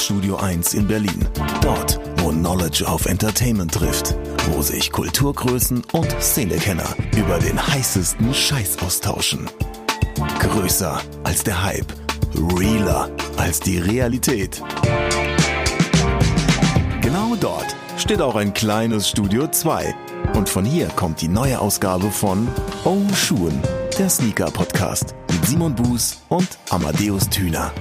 Studio 1 in Berlin. Dort, wo Knowledge auf Entertainment trifft. Wo sich Kulturgrößen und Szenekenner über den heißesten Scheiß austauschen. Größer als der Hype. Realer als die Realität. Genau dort steht auch ein kleines Studio 2. Und von hier kommt die neue Ausgabe von Oh Schuhen, der Sneaker-Podcast mit Simon Buß und Amadeus Thüner.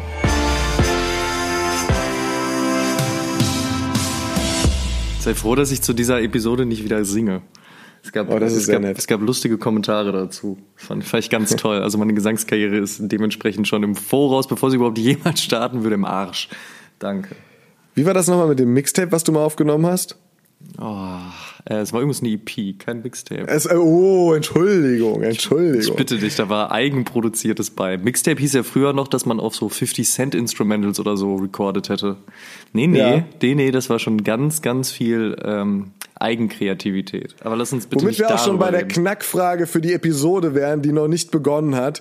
Sei froh, dass ich zu dieser Episode nicht wieder singe. Es gab lustige Kommentare dazu. Fand ich ganz toll. Also meine Gesangskarriere ist dementsprechend schon im Voraus, bevor sie überhaupt jemals starten würde, im Arsch. Danke. Wie war das nochmal mit dem Mixtape, was du mal aufgenommen hast? Es war übrigens eine EP, kein Mixtape. Entschuldigung. Ich bitte dich, da war Eigenproduziertes bei. Mixtape hieß ja früher noch, dass man auf so 50 Cent Instrumentals oder so recorded hätte. Nee, das war schon ganz, ganz viel Eigenkreativität. Aber lass uns bitte nicht darüber reden. Womit wir auch schon bei der Knackfrage für die Episode wären, die noch nicht begonnen hat.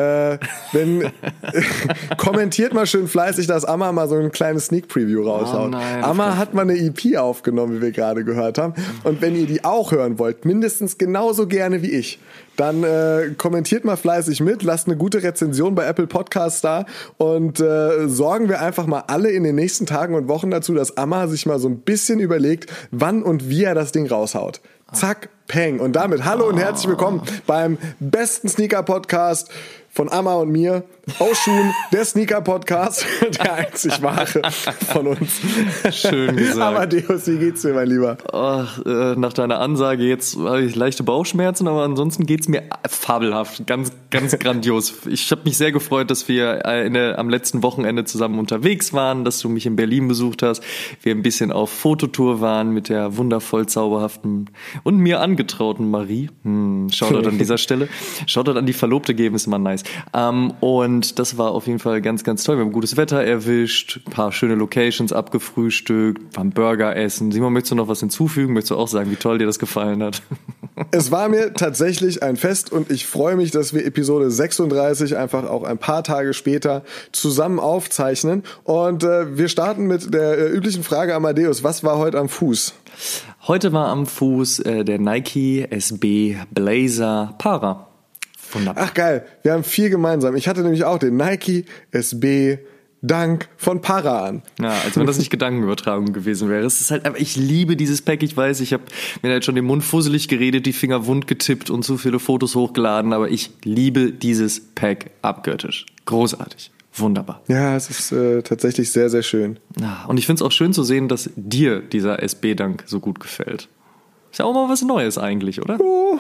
Kommentiert mal schön fleißig, dass Amma mal so ein kleines Sneak Preview raushaut. Nein, Amma hat mal eine EP aufgenommen, wie wir gerade gehört haben. Und wenn ihr die auch hören wollt, mindestens genauso gerne wie ich, dann kommentiert mal fleißig mit, lasst eine gute Rezension bei Apple Podcasts da und sorgen wir einfach mal alle in den nächsten Tagen und Wochen dazu, dass Amma sich mal so ein bisschen überlegt, wann und wie er das Ding raushaut. Zack, peng. Und damit hallo und herzlich willkommen beim besten Sneaker-Podcast von Amma und mir. Oshun, der Sneaker-Podcast, der einzig wahre von uns. Schön gesagt. Amadeus, wie geht's dir, mein Lieber? Nach deiner Ansage jetzt habe ich leichte Bauchschmerzen, aber ansonsten geht's mir fabelhaft, ganz, ganz grandios. Ich habe mich sehr gefreut, dass wir am letzten Wochenende zusammen unterwegs waren, dass du mich in Berlin besucht hast, wir ein bisschen auf Fototour waren mit der wundervoll zauberhaften und mir angetrauten Marie. Shoutout an dieser Stelle. Shoutout an die Verlobte geben, ist immer nice. Und das war auf jeden Fall ganz, ganz toll. Wir haben gutes Wetter erwischt, ein paar schöne Locations abgefrühstückt, waren Burger essen. Simon, möchtest du noch was hinzufügen? Möchtest du auch sagen, wie toll dir das gefallen hat? Es war mir tatsächlich ein Fest und ich freue mich, dass wir Episode 36 einfach auch ein paar Tage später zusammen aufzeichnen. Und wir starten mit der üblichen Frage, Amadeus, was war heute am Fuß? Heute war am Fuß der Nike SB Blazer Para. Wunderbar. Ach geil, wir haben viel gemeinsam. Ich hatte nämlich auch den Nike SB Dunk von Para an. Ja, als wenn das nicht Gedankenübertragung gewesen wäre. Es ist halt, aber ich liebe dieses Pack. Ich weiß, ich habe mir halt schon den Mund fusselig geredet, die Finger wund getippt und so viele Fotos hochgeladen, aber ich liebe dieses Pack abgöttisch. Großartig. Wunderbar. Ja, es ist tatsächlich sehr, sehr schön. Ja, und ich finde es auch schön zu sehen, dass dir dieser SB Dunk so gut gefällt. Ist ja auch mal was Neues eigentlich, oder?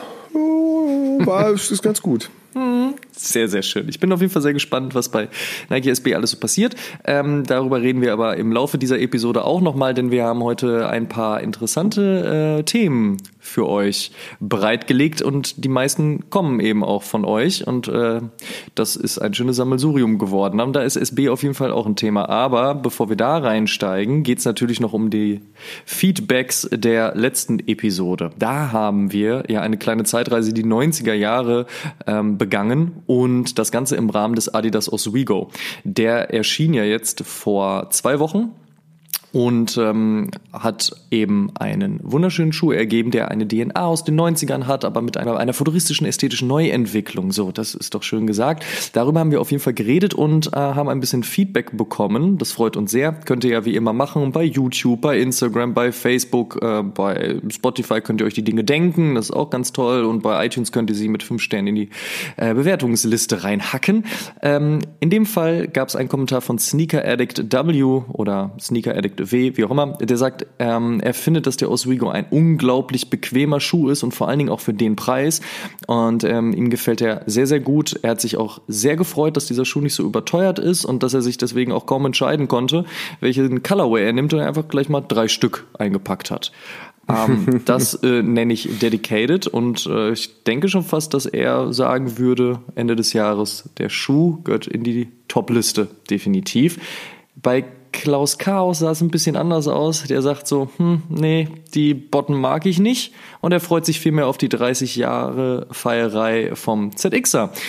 Es ist ganz gut. Sehr, sehr schön. Ich bin auf jeden Fall sehr gespannt, was bei Nike SB alles so passiert. Darüber reden wir aber im Laufe dieser Episode auch nochmal, denn wir haben heute ein paar interessante Themen für euch bereitgelegt und die meisten kommen eben auch von euch und das ist ein schönes Sammelsurium geworden. Da ist SB auf jeden Fall auch ein Thema, aber bevor wir da reinsteigen, geht es natürlich noch um die Feedbacks der letzten Episode. Da haben wir ja eine kleine Zeitreise, die 90er Jahre begangen und das Ganze im Rahmen des Adidas Oswego. Der erschien ja jetzt vor 2 Wochen. Und hat eben einen wunderschönen Schuh ergeben, der eine DNA aus den 90ern hat, aber mit einer futuristischen, ästhetischen Neuentwicklung. So, das ist doch schön gesagt. Darüber haben wir auf jeden Fall geredet und haben ein bisschen Feedback bekommen. Das freut uns sehr. Könnt ihr ja wie immer machen bei YouTube, bei Instagram, bei Facebook, bei Spotify könnt ihr euch die Dinge denken. Das ist auch ganz toll. Und bei iTunes könnt ihr sie mit 5 Sternen in die Bewertungsliste reinhacken. In dem Fall gab es einen Kommentar von Sneaker Addict W oder Sneaker Addict W, wie auch immer, der sagt, er findet, dass der Oswego ein unglaublich bequemer Schuh ist und vor allen Dingen auch für den Preis und ihm gefällt er sehr, sehr gut. Er hat sich auch sehr gefreut, dass dieser Schuh nicht so überteuert ist und dass er sich deswegen auch kaum entscheiden konnte, welchen Colorway er nimmt und er einfach gleich mal 3 Stück eingepackt hat. Das nenne ich dedicated und ich denke schon fast, dass er sagen würde, Ende des Jahres, der Schuh gehört in die Top-Liste, definitiv. Bei Klaus Chaos sah es ein bisschen anders aus. Der sagt so, nee, die Botten mag ich nicht. Und er freut sich vielmehr auf die 30 Jahre Feierei vom ZXer.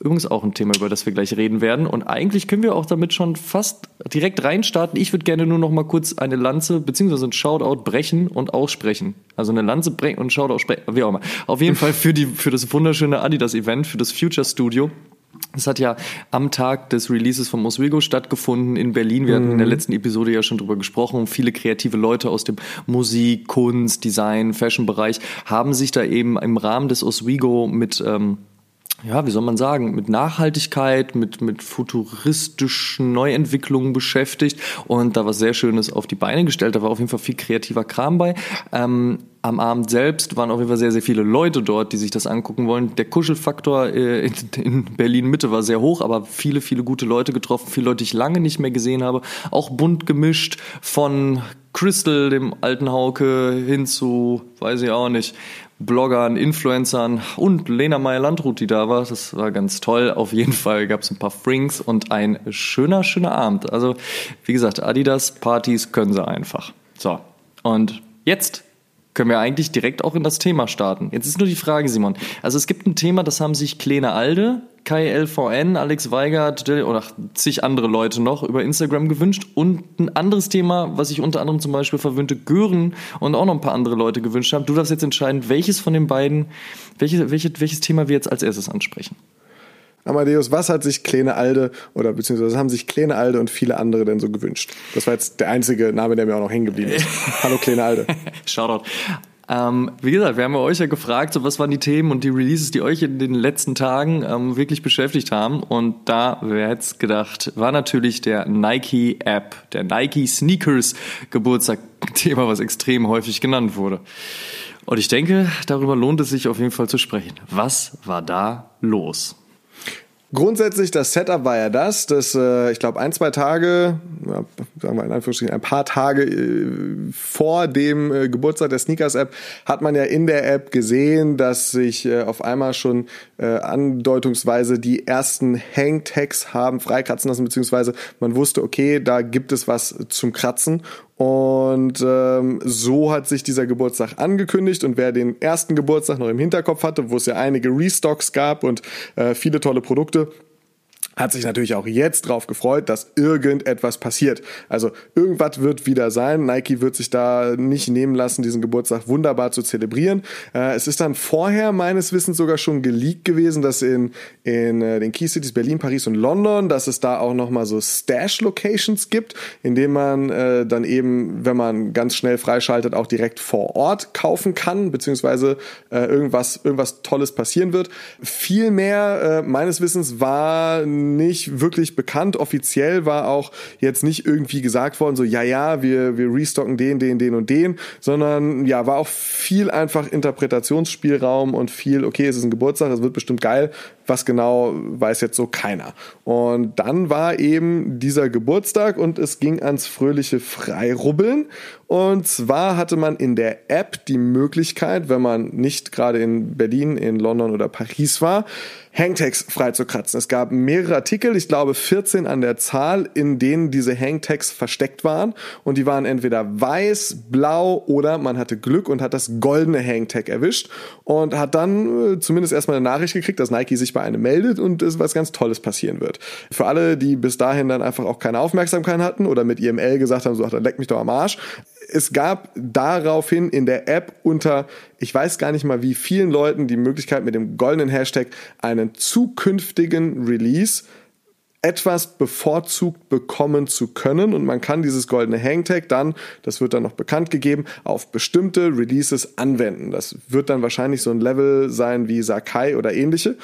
Übrigens auch ein Thema, über das wir gleich reden werden. Und eigentlich können wir auch damit schon fast direkt reinstarten. Ich würde gerne nur noch mal kurz eine Lanze bzw. ein Shoutout brechen und aussprechen. Also eine Lanze brechen und Shoutout sprechen, wie auch immer. Auf jeden Fall für das wunderschöne Adidas-Event, für das Future Studio. Das hat ja am Tag des Releases von Oswego stattgefunden in Berlin. Wir hatten in der letzten Episode ja schon drüber gesprochen. Viele kreative Leute aus dem Musik, Kunst, Design, Fashion-Bereich haben sich da eben im Rahmen des Oswego mit wie soll man sagen, mit Nachhaltigkeit, mit futuristischen Neuentwicklungen beschäftigt und da was sehr Schönes auf die Beine gestellt. Da war auf jeden Fall viel kreativer Kram bei. Am Abend selbst waren auf jeden Fall sehr, sehr viele Leute dort, die sich das angucken wollen. Der Kuschelfaktor in Berlin-Mitte war sehr hoch, aber viele, viele gute Leute getroffen. Viele Leute, die ich lange nicht mehr gesehen habe. Auch bunt gemischt von Crystal, dem alten Hauke, hin zu, weiß ich auch nicht, Bloggern, Influencern und Lena Meyer-Landrut, die da war. Das war ganz toll. Auf jeden Fall gab es ein paar Frinks und ein schöner Abend. Also, wie gesagt, Adidas-Partys können sie einfach. So, und jetzt können wir eigentlich direkt auch in das Thema starten. Jetzt ist nur die Frage, Simon. Also es gibt ein Thema, das haben sich Kleine Alde, Kai LVN, Alex Weigert oder zig andere Leute noch über Instagram gewünscht. Und ein anderes Thema, was sich unter anderem zum Beispiel verwöhnte Gören und auch noch ein paar andere Leute gewünscht haben. Du darfst jetzt entscheiden, welches von den beiden, welches Thema wir jetzt als erstes ansprechen. Amadeus, was hat sich Kleine Alde oder beziehungsweise haben sich Kleine Alde und viele andere denn so gewünscht? Das war jetzt der einzige Name, der mir auch noch hängen geblieben ist. Hallo Kleine Alde. Shoutout. Wie gesagt, wir haben euch ja gefragt, so was waren die Themen und die Releases, die euch in den letzten Tagen wirklich beschäftigt haben. Und da, wer hätte es gedacht, war natürlich der Nike-App, der Nike Sneakers Geburtstag, Thema, was extrem häufig genannt wurde. Und ich denke, darüber lohnt es sich auf jeden Fall zu sprechen. Was war da los? Grundsätzlich, das Setup war ja das, dass ich glaube 1-2 Tage, sagen wir in Anführungsstrichen ein paar Tage vor dem Geburtstag der Sneakers-App hat man ja in der App gesehen, dass sich auf einmal schon andeutungsweise die ersten Hangtags haben freikratzen lassen, beziehungsweise man wusste, okay, da gibt es was zum Kratzen. Und so hat sich dieser Geburtstag angekündigt und wer den ersten Geburtstag noch im Hinterkopf hatte, wo es ja einige Restocks gab und viele tolle Produkte, hat sich natürlich auch jetzt drauf gefreut, dass irgendetwas passiert. Also irgendwas wird wieder sein. Nike wird sich da nicht nehmen lassen, diesen Geburtstag wunderbar zu zelebrieren. Es ist dann vorher meines Wissens sogar schon geleakt gewesen, dass in den Key Cities Berlin, Paris und London, dass es da auch nochmal so Stash-Locations gibt, in denen man dann eben, wenn man ganz schnell freischaltet, auch direkt vor Ort kaufen kann, beziehungsweise irgendwas Tolles passieren wird. Viel mehr meines Wissens war nicht wirklich bekannt. Offiziell war auch jetzt nicht irgendwie gesagt worden, so wir restocken den und den, sondern ja, war auch viel einfach Interpretationsspielraum und viel, okay, es ist ein Geburtstag, es wird bestimmt geil. Was genau, weiß jetzt so keiner. Und dann war eben dieser Geburtstag und es ging ans fröhliche Freirubbeln. Und zwar hatte man in der App die Möglichkeit, wenn man nicht gerade in Berlin, in London oder Paris war, Hangtags freizukratzen. Es gab mehrere Artikel, ich glaube 14 an der Zahl, in denen diese Hangtags versteckt waren. Und die waren entweder weiß, blau oder man hatte Glück und hat das goldene Hangtag erwischt und hat dann zumindest erstmal eine Nachricht gekriegt, dass Nike sich bei einem meldet und es was ganz Tolles passieren wird. Für alle, die bis dahin dann einfach auch keine Aufmerksamkeit hatten oder mit IML gesagt haben, so, ach, dann leck mich doch am Arsch. Es gab daraufhin in der App unter, ich weiß gar nicht mal wie vielen Leuten, die Möglichkeit mit dem goldenen Hashtag einen zukünftigen Release etwas bevorzugt bekommen zu können und man kann dieses goldene Hangtag dann, das wird dann noch bekannt gegeben, auf bestimmte Releases anwenden. Das wird dann wahrscheinlich so ein Level sein wie Sakai oder ähnliche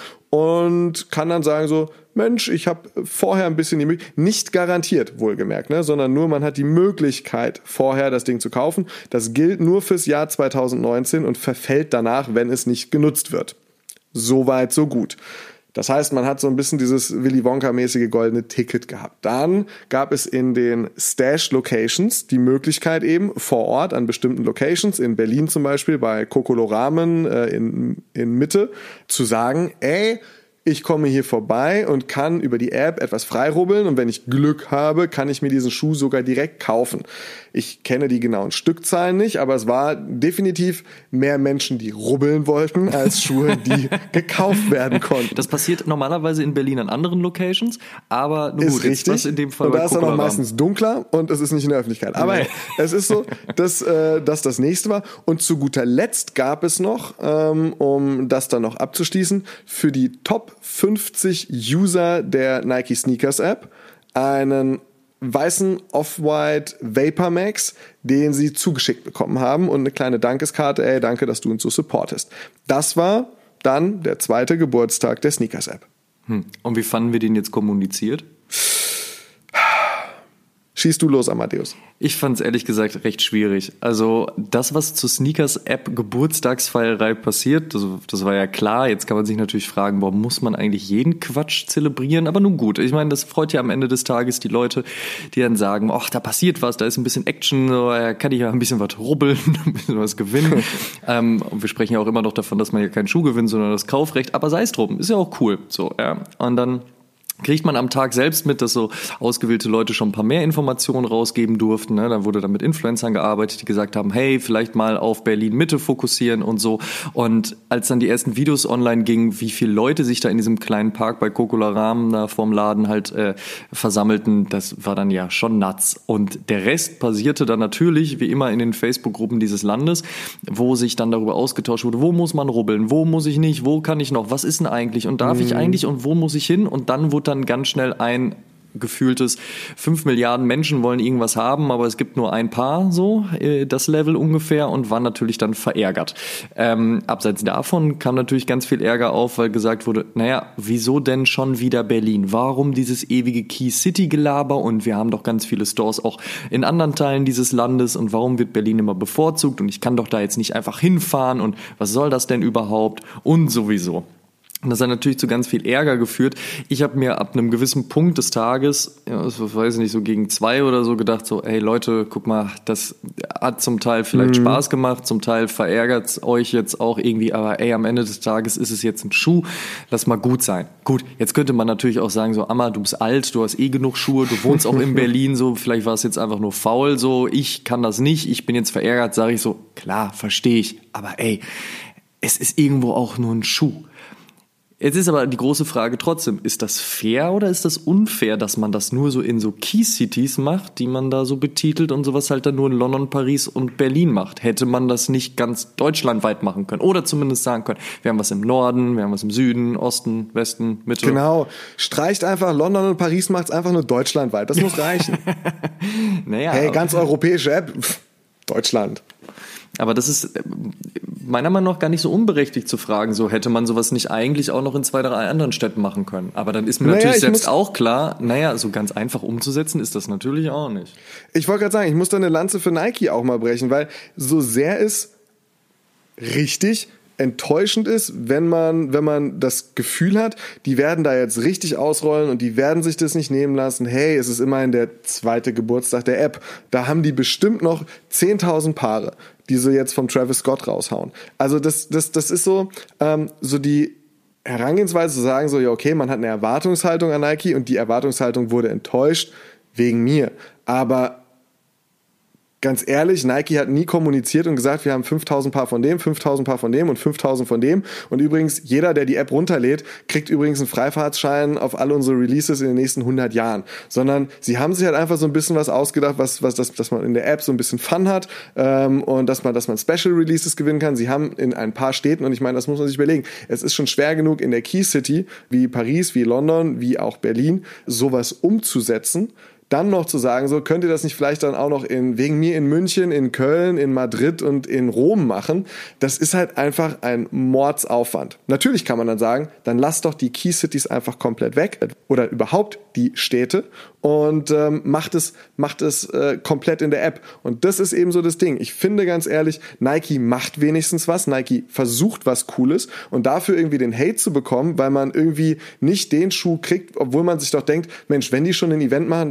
und kann dann sagen so, Mensch, ich habe vorher ein bisschen die Möglichkeit, nicht garantiert wohlgemerkt, sondern nur man hat die Möglichkeit vorher das Ding zu kaufen. Das gilt nur fürs Jahr 2019 und verfällt danach, wenn es nicht genutzt wird. Soweit, so gut. Das heißt, man hat so ein bisschen dieses Willy Wonka-mäßige goldene Ticket gehabt. Dann gab es in den Stash-Locations die Möglichkeit eben vor Ort an bestimmten Locations, in Berlin zum Beispiel bei Kokolo Ramen in Mitte, zu sagen, ich komme hier vorbei und kann über die App etwas freirubbeln und wenn ich Glück habe, kann ich mir diesen Schuh sogar direkt kaufen. Ich kenne die genauen Stückzahlen nicht, aber es war definitiv mehr Menschen, die rubbeln wollten, als Schuhe, die gekauft werden konnten. Das passiert normalerweise in Berlin an anderen Locations, aber nun ist gut, richtig. jetzt was in dem Fall und da bei ist dann auch Kokolora. meistens dunkler und es ist nicht in der Öffentlichkeit. Aber hey, es ist so, dass das nächste war. Und zu guter Letzt gab es noch, um das dann noch abzuschließen, für die Top 50 User der Nike Sneakers App einen weißen Off-White Vapor Max, den sie zugeschickt bekommen haben und eine kleine Dankeskarte, ey, danke, dass du uns so supportest. Das war dann der 2. Geburtstag der Sneakers App. Und wie fanden wir den jetzt kommuniziert? Schießt du los, Amadeus. Ich fand es ehrlich gesagt recht schwierig. Also das, was zur Sneakers-App Geburtstagsfeierei passiert, das war ja klar. Jetzt kann man sich natürlich fragen, warum muss man eigentlich jeden Quatsch zelebrieren? Aber nun gut, ich meine, das freut ja am Ende des Tages die Leute, die dann sagen, ach, da passiert was, da ist ein bisschen Action, da kann ich ja ein bisschen was rubbeln, ein bisschen was gewinnen. Und wir sprechen ja auch immer noch davon, dass man ja keinen Schuh gewinnt, sondern das Kaufrecht. Aber sei es drum, ist ja auch cool. So, ja. Und dann kriegt man am Tag selbst mit, dass so ausgewählte Leute schon ein paar mehr Informationen rausgeben durften. Ne? Dann wurde dann mit Influencern gearbeitet, die gesagt haben, hey, vielleicht mal auf Berlin-Mitte fokussieren und so. Und als dann die ersten Videos online gingen, wie viele Leute sich da in diesem kleinen Park bei Kokolora da vorm Laden halt versammelten, das war dann ja schon nuts. Und der Rest passierte dann natürlich, wie immer, in den Facebook-Gruppen dieses Landes, wo sich dann darüber ausgetauscht wurde, wo muss man rubbeln, wo muss ich nicht, wo kann ich noch, was ist denn eigentlich und darf ich eigentlich und wo muss ich hin? Und dann wurde dann ganz schnell ein gefühltes 5 Milliarden Menschen wollen irgendwas haben, aber es gibt nur ein paar, so das Level ungefähr, und waren natürlich dann verärgert. Abseits davon kam natürlich ganz viel Ärger auf, weil gesagt wurde, naja, wieso denn schon wieder Berlin? Warum dieses ewige Key City Gelaber? Und wir haben doch ganz viele Stores auch in anderen Teilen dieses Landes, und warum wird Berlin immer bevorzugt? Und ich kann doch da jetzt nicht einfach hinfahren, und was soll das denn überhaupt? Und sowieso. Und das hat natürlich zu ganz viel Ärger geführt. Ich habe mir ab einem gewissen Punkt des Tages, ja, das weiß ich nicht, so gegen 2 oder so gedacht, so, hey Leute, guck mal, das hat zum Teil vielleicht Spaß gemacht, zum Teil verärgert es euch jetzt auch irgendwie, aber ey, am Ende des Tages ist es jetzt ein Schuh, lass mal gut sein. Gut, jetzt könnte man natürlich auch sagen, so, Amma, du bist alt, du hast eh genug Schuhe, du wohnst auch in Berlin, so, vielleicht war es jetzt einfach nur faul, so, ich kann das nicht, ich bin jetzt verärgert, sage ich so, klar, verstehe ich, aber ey, es ist irgendwo auch nur ein Schuh. Jetzt ist aber die große Frage trotzdem, ist das fair oder ist das unfair, dass man das nur so in so Key-Cities macht, die man da so betitelt und sowas halt dann nur in London, Paris und Berlin macht? Hätte man das nicht ganz deutschlandweit machen können? Oder zumindest sagen können, wir haben was im Norden, wir haben was im Süden, Osten, Westen, Mitte. Genau, streicht einfach London und Paris, macht's einfach nur deutschlandweit, das muss reichen. Naja, hey, ganz europäische App, Deutschland. Aber das ist meiner Meinung nach gar nicht so unberechtigt zu fragen, so hätte man sowas nicht eigentlich auch noch in 2, 3 anderen Städten machen können. Aber dann ist mir natürlich selbst auch klar, naja, so ganz einfach umzusetzen ist das natürlich auch nicht. Ich wollte gerade sagen, ich muss da eine Lanze für Nike auch mal brechen, weil so sehr es richtig enttäuschend ist, wenn man das Gefühl hat, die werden da jetzt richtig ausrollen und die werden sich das nicht nehmen lassen. Hey, es ist immerhin der 2. Geburtstag der App. Da haben die bestimmt noch 10.000 Paare, die sie jetzt vom Travis Scott raushauen. Also das ist so die Herangehensweise zu sagen, so, ja, okay, man hat eine Erwartungshaltung an Nike und die Erwartungshaltung wurde enttäuscht wegen mir. Aber ganz ehrlich, Nike hat nie kommuniziert und gesagt, wir haben 5.000 Paar von dem, 5.000 Paar von dem und 5.000 von dem. Und übrigens, jeder, der die App runterlädt, kriegt übrigens einen Freifahrtschein auf alle unsere Releases in den nächsten 100 Jahren. Sondern sie haben sich halt einfach so ein bisschen was ausgedacht, dass man in der App so ein bisschen Fun hat und dass man Special Releases gewinnen kann. Sie haben in ein paar Städten, und ich meine, das muss man sich überlegen, es ist schon schwer genug in der Key City, wie Paris, wie London, wie auch Berlin, sowas umzusetzen. Dann noch zu sagen, so, könnt ihr das nicht vielleicht dann auch noch wegen mir in München, in Köln, in Madrid und in Rom machen? Das ist halt einfach ein Mordsaufwand. Natürlich kann man dann sagen, dann lasst doch die Key Cities einfach komplett weg oder überhaupt die Städte und macht es komplett in der App. Und das ist eben so das Ding. Ich finde ganz ehrlich, Nike macht wenigstens was. Nike versucht was Cooles, und dafür irgendwie den Hate zu bekommen, weil man irgendwie nicht den Schuh kriegt, obwohl man sich doch denkt, Mensch, wenn die schon ein Event machen, dann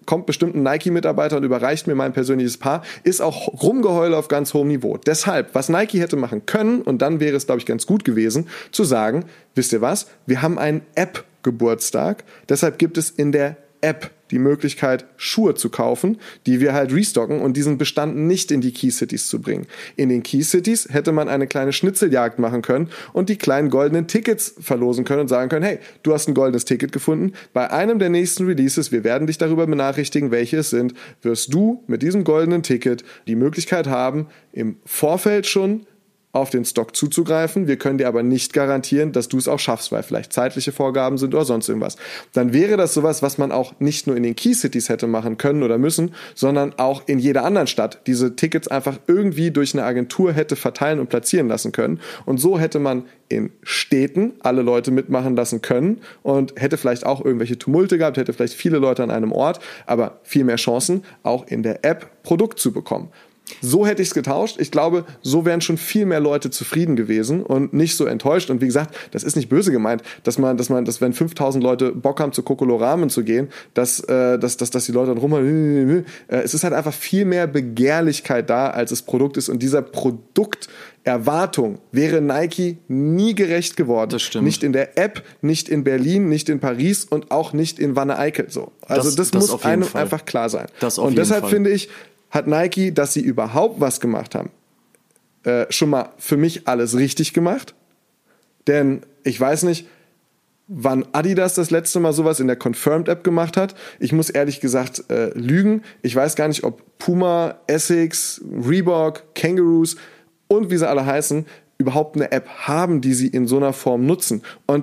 kommt bestimmt ein Nike-Mitarbeiter und überreicht mir mein persönliches Paar, ist auch Rumgeheule auf ganz hohem Niveau. Deshalb, was Nike hätte machen können, und dann wäre es, glaube ich, ganz gut gewesen, zu sagen, wisst ihr was, wir haben einen App-Geburtstag, deshalb gibt es in der App die Möglichkeit, Schuhe zu kaufen, die wir halt restocken und diesen Bestand nicht in die Key Cities zu bringen. In den Key Cities hätte man eine kleine Schnitzeljagd machen können und die kleinen goldenen Tickets verlosen können und sagen können, hey, du hast ein goldenes Ticket gefunden, bei einem der nächsten Releases, wir werden dich darüber benachrichtigen, welche es sind, wirst du mit diesem goldenen Ticket die Möglichkeit haben, im Vorfeld schon auf den Stock zuzugreifen. Wir können dir aber nicht garantieren, dass du es auch schaffst, weil vielleicht zeitliche Vorgaben sind oder sonst irgendwas. Dann wäre das sowas, was man auch nicht nur in den Key Cities hätte machen können oder müssen, sondern auch in jeder anderen Stadt diese Tickets einfach irgendwie durch eine Agentur hätte verteilen und platzieren lassen können. Und so hätte man in Städten alle Leute mitmachen lassen können und hätte vielleicht auch irgendwelche Tumulte gehabt, hätte vielleicht viele Leute an einem Ort, aber viel mehr Chancen, auch in der App Produkt zu bekommen. So hätte ich es getauscht. Ich glaube, so wären schon viel mehr Leute zufrieden gewesen und nicht so enttäuscht. Und wie gesagt, das ist nicht böse gemeint, dass wenn 5000 Leute Bock haben, zu Kokolor-Ramen zu gehen, dass die Leute dann rumhauen. Es ist halt einfach viel mehr Begehrlichkeit da, als es Produkt ist. Und dieser Produkterwartung wäre Nike nie gerecht geworden. Das stimmt. Nicht in der App, nicht in Berlin, nicht in Paris und auch nicht in Wanne-Eickel. So. Also das muss einem einfach klar sein. Und deshalb finde ich, hat Nike, dass sie überhaupt was gemacht haben, schon mal für mich alles richtig gemacht. Denn ich weiß nicht, wann Adidas das letzte Mal sowas in der Confirmed-App gemacht hat. Ich muss ehrlich gesagt lügen. Ich weiß gar nicht, ob Puma, Essex, Reebok, Kangaroos und wie sie alle heißen, überhaupt eine App haben, die sie in so einer Form nutzen. Und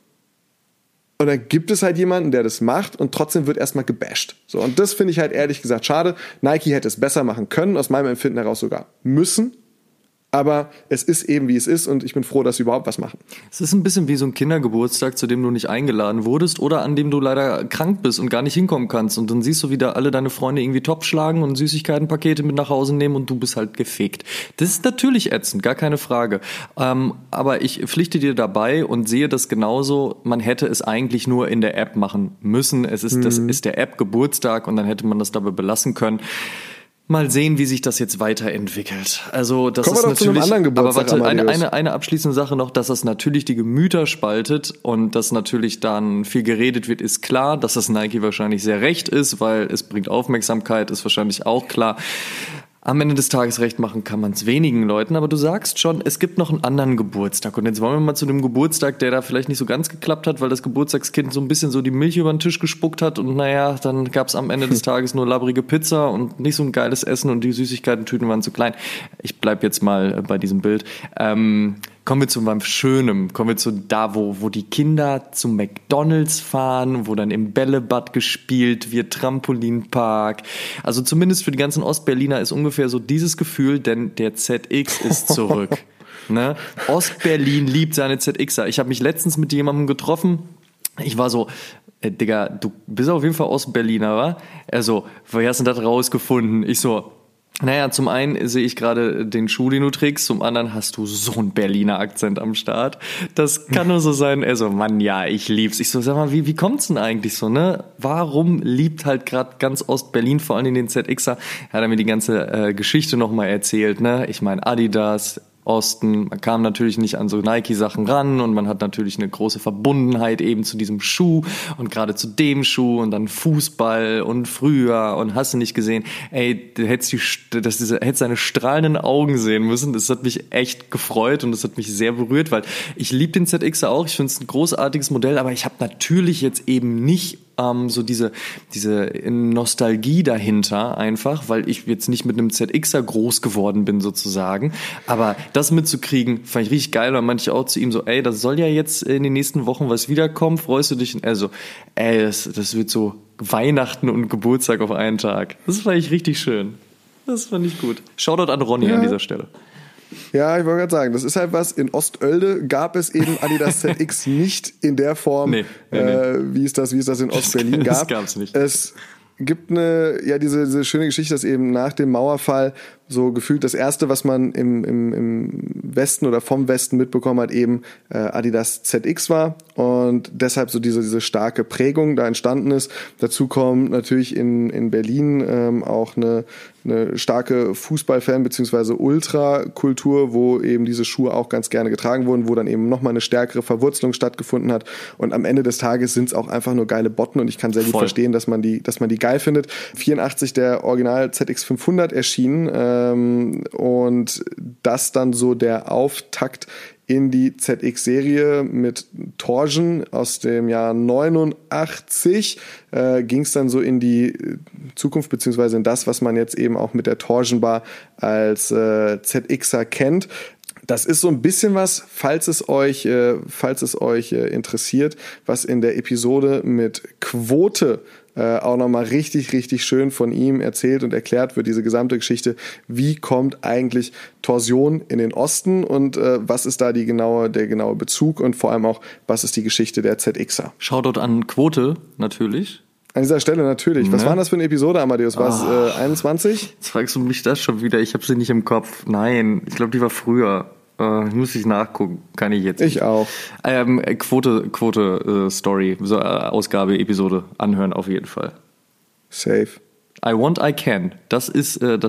dann gibt es halt jemanden, der das macht und trotzdem wird erstmal gebasht. So, und das finde ich halt ehrlich gesagt schade. Nike hätte es besser machen können, aus meinem Empfinden heraus sogar müssen. Aber es ist eben, wie es ist und ich bin froh, dass sie überhaupt was machen. Es ist ein bisschen wie so ein Kindergeburtstag, zu dem du nicht eingeladen wurdest oder an dem du leider krank bist und gar nicht hinkommen kannst. Und dann siehst du, wie da alle deine Freunde irgendwie top schlagen und Süßigkeitenpakete mit nach Hause nehmen und du bist halt gefegt. Das ist natürlich ätzend, gar keine Frage. Aber ich pflichte dir dabei und sehe das genauso. Man hätte es eigentlich nur in der App machen müssen. Das ist der App Geburtstag und dann hätte man das dabei belassen können. Mal sehen, wie sich das jetzt weiterentwickelt. Also das Kommen ist wir doch zu einem anderen Geburtstag, aber warte, eine abschließende Sache noch, dass das natürlich die Gemüter spaltet und dass natürlich dann viel geredet wird, ist klar. Dass das Nike wahrscheinlich sehr recht ist, weil es bringt Aufmerksamkeit, ist wahrscheinlich auch klar. Am Ende des Tages recht machen kann man es wenigen Leuten, aber du sagst schon, es gibt noch einen anderen Geburtstag. Und jetzt wollen wir mal zu dem Geburtstag, der da vielleicht nicht so ganz geklappt hat, weil das Geburtstagskind so ein bisschen so die Milch über den Tisch gespuckt hat und naja, dann gab es am Ende des Tages nur labbrige Pizza und nicht so ein geiles Essen und die Süßigkeiten-Tüten waren zu klein. Ich bleib jetzt mal bei diesem Bild. Kommen wir zu was Schönem. Kommen wir zu da, wo die Kinder zum McDonald's fahren, wo dann im Bällebad gespielt wird, Trampolinpark. Also zumindest für die ganzen Ostberliner ist ungefähr so dieses Gefühl, denn der ZX ist zurück. Ne? Ostberlin liebt seine ZXer. Ich habe mich letztens mit jemandem getroffen. Ich war so, Digga, du bist auf jeden Fall Ostberliner, wa? Also, woher hast du das rausgefunden? Ich so, naja, zum einen sehe ich gerade den Schuh, den du trägst, zum anderen hast du so einen Berliner Akzent am Start. Das kann nur so sein, also Mann, ja, ich lieb's. Ich so, sag mal, wie kommt's denn eigentlich so, ne? Warum liebt halt gerade ganz Ostberlin, vor allem den ZXer? Er hat mir die ganze Geschichte nochmal erzählt, ne? Ich meine, Adidas, Osten, man kam natürlich nicht an so Nike-Sachen ran und man hat natürlich eine große Verbundenheit eben zu diesem Schuh und gerade zu dem Schuh und dann Fußball und früher und hast du nicht gesehen, ey, du hättest seine strahlenden Augen sehen müssen, das hat mich echt gefreut und das hat mich sehr berührt, weil ich liebe den ZXer auch, ich finde es ein großartiges Modell, aber ich habe natürlich jetzt eben nicht so diese Nostalgie dahinter einfach, weil ich jetzt nicht mit einem ZXer groß geworden bin sozusagen, aber das mitzukriegen, fand ich richtig geil, weil manche auch zu ihm so, ey, das soll ja jetzt in den nächsten Wochen was wiederkommen, freust du dich? Also, ey, das wird so Weihnachten und Geburtstag auf einen Tag. Das fand ich richtig schön. Das fand ich gut. Shoutout an Ronny an dieser Stelle. Ja, ich wollte gerade sagen, das ist halt was, in Ostölde gab es eben Adidas ZX nicht in der Form, nee. Wie es das in Ostberlin gab. Das gab's nicht. Es gibt diese schöne Geschichte, dass eben nach dem Mauerfall so gefühlt das Erste, was man im Westen oder vom Westen mitbekommen hat, eben Adidas ZX war und deshalb so diese starke Prägung da entstanden ist. Dazu kommt natürlich in Berlin auch eine starke Fußballfan- bzw. Ultrakultur, wo eben diese Schuhe auch ganz gerne getragen wurden, wo dann eben nochmal eine stärkere Verwurzelung stattgefunden hat. Und am Ende des Tages sind es auch einfach nur geile Botten und ich kann sehr gut verstehen, dass man die geil findet. 84 der Original ZX 500 erschienen und das dann so der Auftakt in die ZX-Serie mit Torsion aus dem Jahr 89 ging es dann so in die Zukunft, beziehungsweise in das, was man jetzt eben auch mit der Torsion Bar als ZXer kennt. Das ist so ein bisschen was, falls es euch interessiert, was in der Episode mit Quote auch nochmal richtig, richtig schön von ihm erzählt und erklärt wird, diese gesamte Geschichte. Wie kommt eigentlich Torsion in den Osten und was ist da der genaue Bezug und vor allem auch, was ist die Geschichte der ZXer? Shoutout an Quote, natürlich. An dieser Stelle natürlich. Was war das für eine Episode, Amadeus? War es 21? Jetzt fragst du mich das schon wieder. Ich habe sie nicht im Kopf. Nein, ich glaube, die war früher. Muss ich nachgucken, kann ich jetzt nicht. Ich auch. Quote Story, so Ausgabe, Episode anhören auf jeden Fall. Safe. I want, I can. Das ist der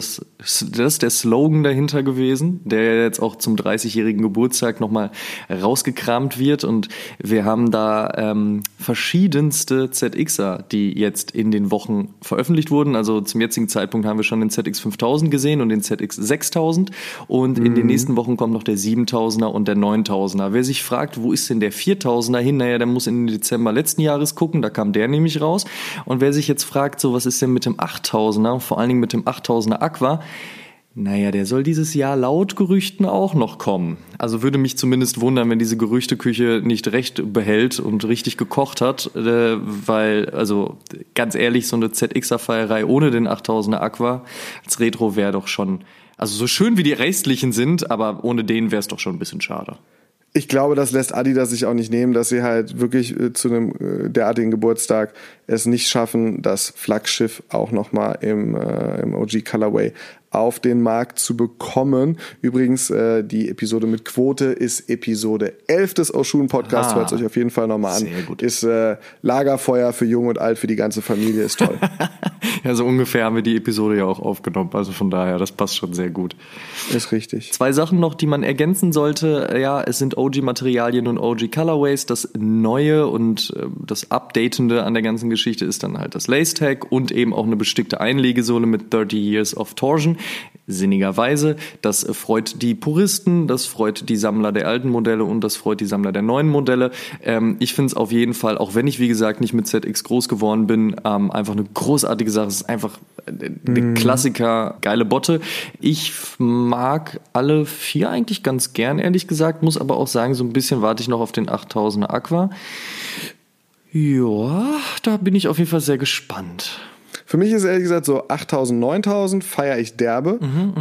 Slogan dahinter gewesen, der jetzt auch zum 30-jährigen Geburtstag nochmal rausgekramt wird. Und wir haben da verschiedenste ZXer, die jetzt in den Wochen veröffentlicht wurden. Also zum jetzigen Zeitpunkt haben wir schon den ZX 5000 gesehen und den ZX 6000. Und in den nächsten Wochen kommt noch der 7000er und der 9000er. Wer sich fragt, wo ist denn der 4000er hin? Naja, der muss in den Dezember letzten Jahres gucken, da kam der nämlich raus. Und wer sich jetzt fragt, so was ist denn mit dem 8000er, vor allen Dingen mit dem 8000er Aqua, naja, der soll dieses Jahr laut Gerüchten auch noch kommen. Also würde mich zumindest wundern, wenn diese Gerüchteküche nicht recht behält und richtig gekocht hat, weil, also ganz ehrlich, so eine ZXer-Feierei ohne den 8000er Aqua als Retro wäre doch schon, also so schön wie die restlichen sind, aber ohne den wäre es doch schon ein bisschen schade. Ich glaube, das lässt Adidas sich auch nicht nehmen, dass sie halt wirklich zu einem derartigen Geburtstag es nicht schaffen, das Flaggschiff auch nochmal im OG Colorway auf den Markt zu bekommen. Übrigens, die Episode mit Quote ist Episode 11 des Oshun Podcasts. Hört es euch auf jeden Fall nochmal an. Sehr gut. Ist Lagerfeuer für Jung und Alt, für die ganze Familie, ist toll. Ja, so ungefähr haben wir die Episode ja auch aufgenommen. Also von daher, das passt schon sehr gut. Ist richtig. 2 Sachen noch, die man ergänzen sollte. Ja, es sind OG-Materialien und OG-Colorways. Das Neue und das Updatende an der ganzen Geschichte ist dann halt das Lace-Tag und eben auch eine bestickte Einlegesohle mit 30 Years of Torsion. Sinnigerweise, das freut die Puristen, das freut die Sammler der alten Modelle und das freut die Sammler der neuen Modelle. Ich finde es auf jeden Fall, auch wenn ich wie gesagt nicht mit ZX groß geworden bin, einfach eine großartige Sache. Es ist einfach eine Klassiker, geile Botte. Ich mag alle 4 eigentlich ganz gern, ehrlich gesagt, muss aber auch sagen, so ein bisschen warte ich noch auf den 8000er Aqua. Ja, da bin ich auf jeden Fall sehr gespannt. Für mich ist ehrlich gesagt so 8000, 9000 feiere ich derbe.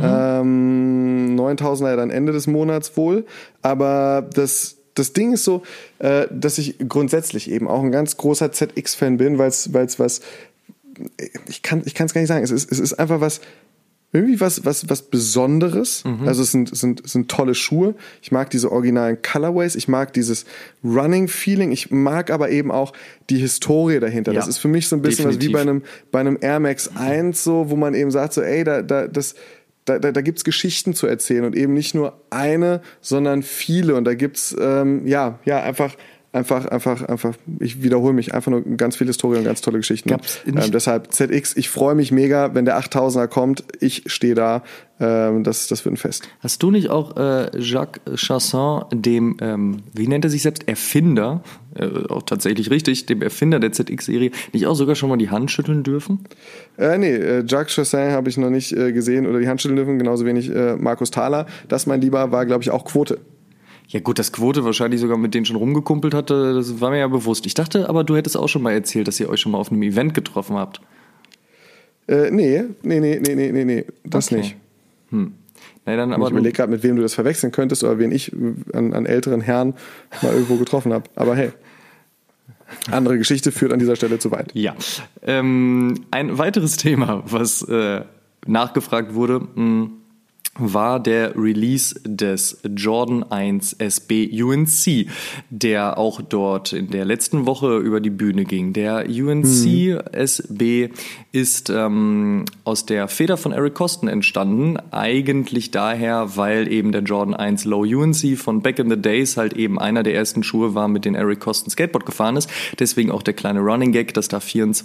9000er ja dann Ende des Monats wohl. Aber das Ding ist so, dass ich grundsätzlich eben auch ein ganz großer ZX-Fan bin, weil es was, ich kann es gar nicht sagen, es ist einfach was, irgendwie was Besonderes. Also es sind tolle Schuhe. Ich mag diese originalen Colorways. Ich mag dieses Running-Feeling. Ich mag aber eben auch die Historie dahinter. Ja, das ist für mich so ein bisschen definitiv was wie bei einem Air Max 1, so, wo man eben sagt, so, ey, da gibt's Geschichten zu erzählen und eben nicht nur eine, sondern viele. Und da gibt's, einfach, ich wiederhole mich, einfach nur ganz viel Historie und ganz tolle Geschichten. Deshalb ZX, ich freue mich mega, wenn der 8000er kommt. Ich stehe da, das wird ein Fest. Hast du nicht auch Jacques Chassin, dem, wie nennt er sich selbst, Erfinder, auch tatsächlich richtig, dem Erfinder der ZX-Serie, nicht auch sogar schon mal die Hand schütteln dürfen? Jacques Chassin habe ich noch nicht gesehen oder die Hand schütteln dürfen, genauso wenig Markus Thaler. Das, mein Lieber, war, glaube ich, auch Quote. Ja gut, dass Quote wahrscheinlich sogar mit denen schon rumgekumpelt hatte, das war mir ja bewusst. Ich dachte aber, du hättest auch schon mal erzählt, dass ihr euch schon mal auf einem Event getroffen habt. Nee. Das okay. Nicht. Nee, dann aber ich überlege gerade, mit wem du das verwechseln könntest oder wen ich an älteren Herren mal irgendwo getroffen habe. Aber hey, andere Geschichte führt an dieser Stelle zu weit. Ja. Ein weiteres Thema, was nachgefragt wurde, war der Release des Jordan 1 SB UNC, der auch dort in der letzten Woche über die Bühne ging. Der UNC SB ist aus der Feder von Eric Koston entstanden, eigentlich daher, weil eben der Jordan 1 Low UNC von Back in the Days halt eben einer der ersten Schuhe war, mit denen Eric Koston Skateboard gefahren ist. Deswegen auch der kleine Running Gag, dass da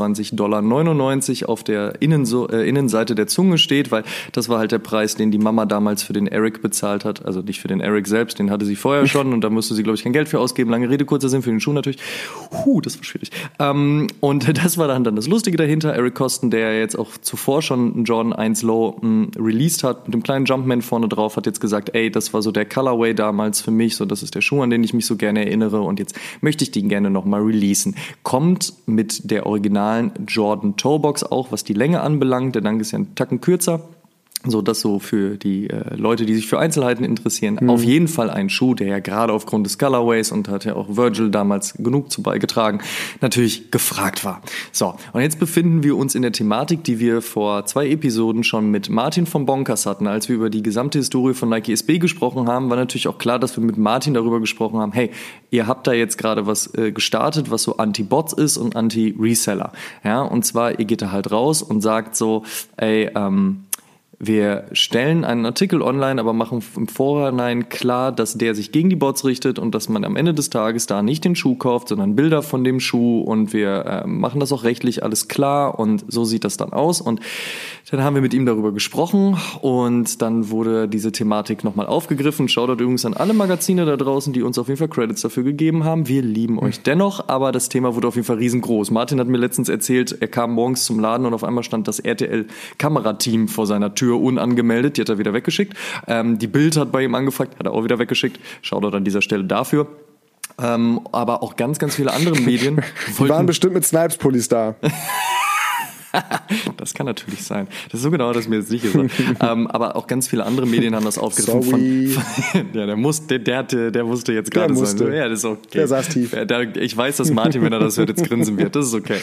$24,99 auf der Innenseite der Zunge steht, weil das war halt der Preis, den die Mama damals für den Eric bezahlt hat. Also nicht für den Eric selbst, den hatte sie vorher schon und da musste sie, glaube ich, kein Geld für ausgeben. Lange Rede, kurzer Sinn, für den Schuh natürlich. Das war schwierig. Und das war dann das Lustige dahinter. Eric Koston, der jetzt auch zuvor schon einen Jordan 1 Low released hat, mit dem kleinen Jumpman vorne drauf, hat jetzt gesagt, ey, das war so der Colorway damals für mich, so das ist der Schuh, an den ich mich so gerne erinnere und jetzt möchte ich den gerne nochmal releasen. Kommt mit der originalen Jordan Toebox auch, was die Länge anbelangt. Der Dank ist ja einen Tacken kürzer. So, das so für die Leute, die sich für Einzelheiten interessieren. Auf jeden Fall ein Schuh, der ja gerade aufgrund des Colorways, und hat ja auch Virgil damals genug zu beigetragen, natürlich gefragt war. So, und jetzt befinden wir uns in der Thematik, die wir vor 2 Episoden schon mit Martin von Bonkers hatten. Als wir über die gesamte Historie von Nike SB gesprochen haben, war natürlich auch klar, dass wir mit Martin darüber gesprochen haben, hey, ihr habt da jetzt gerade was gestartet, was so Anti-Bots ist und Anti-Reseller. Ja, und zwar, ihr geht da halt raus und sagt so, ey, wir stellen einen Artikel online, aber machen im Vorhinein klar, dass der sich gegen die Bots richtet und dass man am Ende des Tages da nicht den Schuh kauft, sondern Bilder von dem Schuh, und wir machen das auch rechtlich alles klar und so sieht das dann aus. Und dann haben wir mit ihm darüber gesprochen und dann wurde diese Thematik nochmal aufgegriffen. Shoutout übrigens an alle Magazine da draußen, die uns auf jeden Fall Credits dafür gegeben haben. Wir lieben euch dennoch, aber das Thema wurde auf jeden Fall riesengroß. Martin hat mir letztens erzählt, er kam morgens zum Laden und auf einmal stand das RTL-Kamerateam vor seiner Tür unangemeldet, die hat er wieder weggeschickt. Die Bild hat bei ihm angefragt, hat er auch wieder weggeschickt. Shoutout an dieser Stelle dafür. Aber auch ganz, ganz viele andere Medien. Die waren bestimmt mit Snipes-Pullis da. Das kann natürlich sein. Das ist so genau, dass mir jetzt sicher ist. Aber auch ganz viele andere Medien haben das aufgegriffen. Ja, der musste jetzt gerade sein. Ja, das ist okay. Der saß tief. Ich weiß, dass Martin, wenn er das hört, jetzt grinsen wird. Das ist okay.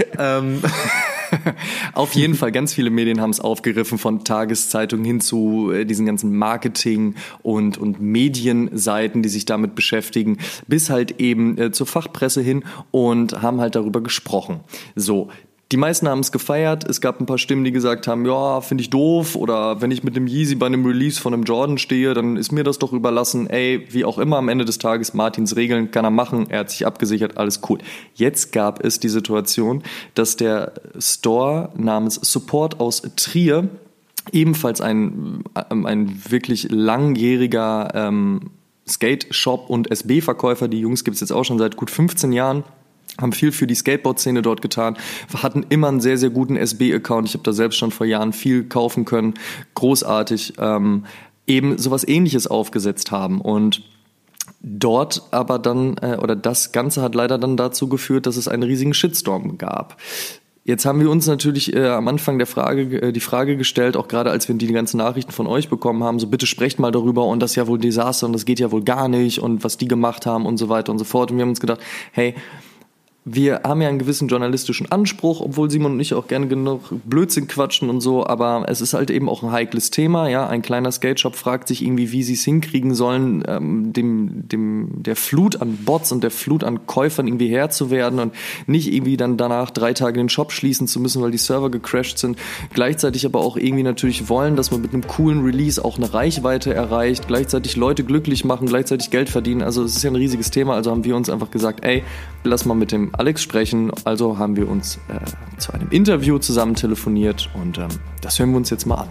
Auf jeden Fall, ganz viele Medien haben es aufgegriffen, von Tageszeitungen hin zu diesen ganzen Marketing- und Medienseiten, die sich damit beschäftigen, bis halt eben zur Fachpresse hin und haben halt darüber gesprochen. So. Die meisten haben es gefeiert. Es gab ein paar Stimmen, die gesagt haben, ja, finde ich doof, oder wenn ich mit einem Yeezy bei einem Release von einem Jordan stehe, dann ist mir das doch überlassen. Ey, wie auch immer, am Ende des Tages, Martins Regeln kann er machen, er hat sich abgesichert, alles cool. Jetzt gab es die Situation, dass der Store namens Support aus Trier, ebenfalls ein wirklich langjähriger Skate-Shop und SB-Verkäufer, die Jungs gibt es jetzt auch schon seit gut 15 Jahren, haben viel für die Skateboard-Szene dort getan, hatten immer einen sehr, sehr guten SB-Account. Ich habe da selbst schon vor Jahren viel kaufen können. Großartig. Eben sowas Ähnliches aufgesetzt haben. Und dort aber dann, oder das Ganze hat leider dann dazu geführt, dass es einen riesigen Shitstorm gab. Jetzt haben wir uns natürlich am Anfang die Frage gestellt, auch gerade als wir die ganzen Nachrichten von euch bekommen haben, so bitte sprecht mal darüber und das ist ja wohl ein Desaster und das geht ja wohl gar nicht und was die gemacht haben und so weiter und so fort. Und wir haben uns gedacht, hey, wir haben ja einen gewissen journalistischen Anspruch, obwohl Simon und ich auch gerne genug Blödsinn quatschen und so, aber es ist halt eben auch ein heikles Thema, ja. Ein kleiner Skate-Shop fragt sich irgendwie, wie sie es hinkriegen sollen, der Flut an Bots und der Flut an Käufern irgendwie Herr zu werden und nicht irgendwie dann danach 3 Tage den Shop schließen zu müssen, weil die Server gecrashed sind. Gleichzeitig aber auch irgendwie natürlich wollen, dass man mit einem coolen Release auch eine Reichweite erreicht, gleichzeitig Leute glücklich machen, gleichzeitig Geld verdienen. Also es ist ja ein riesiges Thema, also haben wir uns einfach gesagt, ey, lass mal mit dem Alex sprechen. Also haben wir uns zu einem Interview zusammen telefoniert und das hören wir uns jetzt mal an.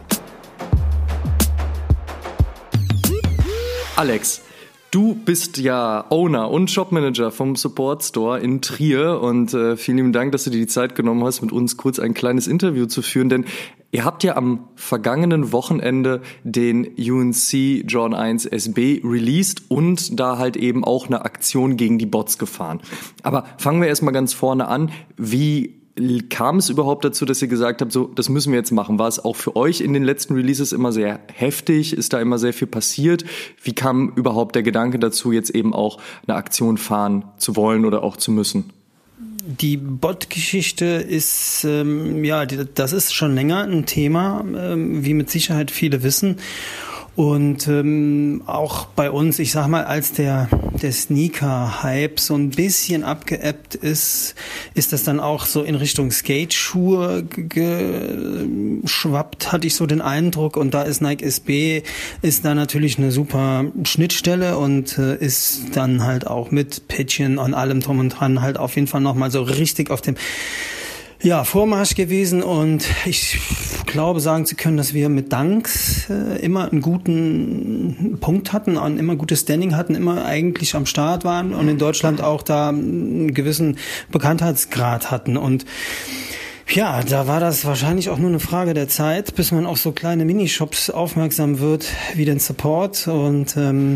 Alex, du bist ja Owner und Shopmanager vom Support Store in Trier und vielen lieben Dank, dass du dir die Zeit genommen hast, mit uns kurz ein kleines Interview zu führen, denn ihr habt ja am vergangenen Wochenende den UNC Jordan 1 SB released und da halt eben auch eine Aktion gegen die Bots gefahren. Aber fangen wir erstmal ganz vorne an. Wie kam es überhaupt dazu, dass ihr gesagt habt, so, das müssen wir jetzt machen? War es auch für euch in den letzten Releases immer sehr heftig? Ist da immer sehr viel passiert? Wie kam überhaupt der Gedanke dazu, jetzt eben auch eine Aktion fahren zu wollen oder auch zu müssen? die Bot-Geschichte ist, das ist schon länger ein Thema, wie mit Sicherheit viele wissen. Und auch bei uns, ich sag mal, als der Sneaker-Hype so ein bisschen abgeebbt ist das dann auch so in Richtung Skate-Schuhe geschwappt, hatte ich so den Eindruck. Und da ist Nike SB, ist da natürlich eine super Schnittstelle und ist dann halt auch mit Pitchen und allem drum und dran halt auf jeden Fall nochmal so richtig auf dem Vormarsch gewesen, und ich glaube, sagen zu können, dass wir mit Dunks immer einen guten Punkt hatten und immer gutes Standing hatten, immer eigentlich am Start waren und in Deutschland auch da einen gewissen Bekanntheitsgrad hatten. Und ja, da war das wahrscheinlich auch nur eine Frage der Zeit, bis man auf so kleine Minishops aufmerksam wird, wie den Support. Und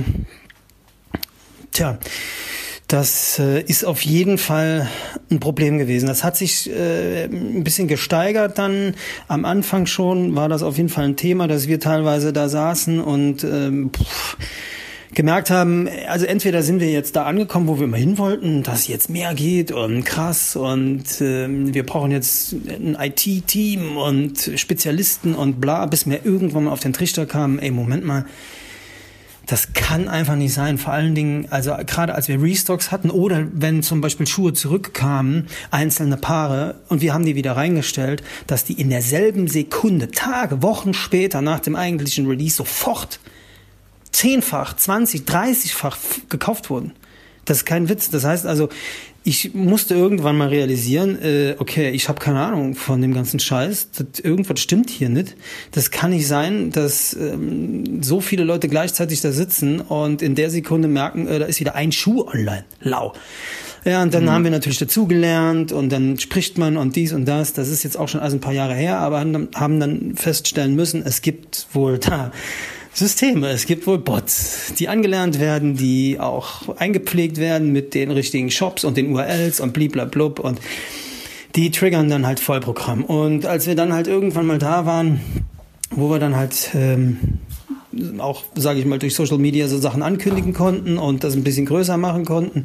das ist auf jeden Fall ein Problem gewesen. Das hat sich ein bisschen gesteigert dann. Am Anfang schon war das auf jeden Fall ein Thema, dass wir teilweise da saßen und gemerkt haben, also entweder sind wir jetzt da angekommen, wo wir immer hin wollten, dass jetzt mehr geht und krass und wir brauchen jetzt ein IT-Team und Spezialisten und bla, bis wir irgendwann mal auf den Trichter kamen, Moment mal, das kann einfach nicht sein. Vor allen Dingen, also gerade als wir Restocks hatten oder wenn zum Beispiel Schuhe zurückkamen, einzelne Paare, und wir haben die wieder reingestellt, dass die in derselben Sekunde, Tage, Wochen später nach dem eigentlichen Release sofort 10-fach, 20, 30-fach gekauft wurden. Das ist kein Witz. Das heißt also, ich musste irgendwann mal realisieren, okay, ich habe keine Ahnung von dem ganzen Scheiß. Irgendwas stimmt hier nicht. Das kann nicht sein, dass so viele Leute gleichzeitig da sitzen und in der Sekunde merken, da ist wieder ein Schuh online. Lau. Ja, und dann haben wir natürlich dazugelernt und dann spricht man und dies und das. Das ist jetzt auch schon ein paar Jahre her, aber haben dann feststellen müssen, es gibt wohl da Systeme, es gibt wohl Bots, die angelernt werden, die auch eingepflegt werden mit den richtigen Shops und den URLs und bliblablub, und die triggern dann halt Vollprogramm. Und als wir dann halt irgendwann mal da waren, wo wir dann halt auch, sage ich mal, durch Social Media so Sachen ankündigen konnten und das ein bisschen größer machen konnten,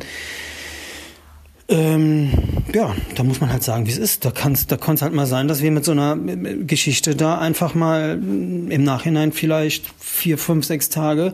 da muss man halt sagen, wie es ist. Da kann es halt mal sein, dass wir mit so einer Geschichte da einfach mal im Nachhinein vielleicht 4, 5, 6 Tage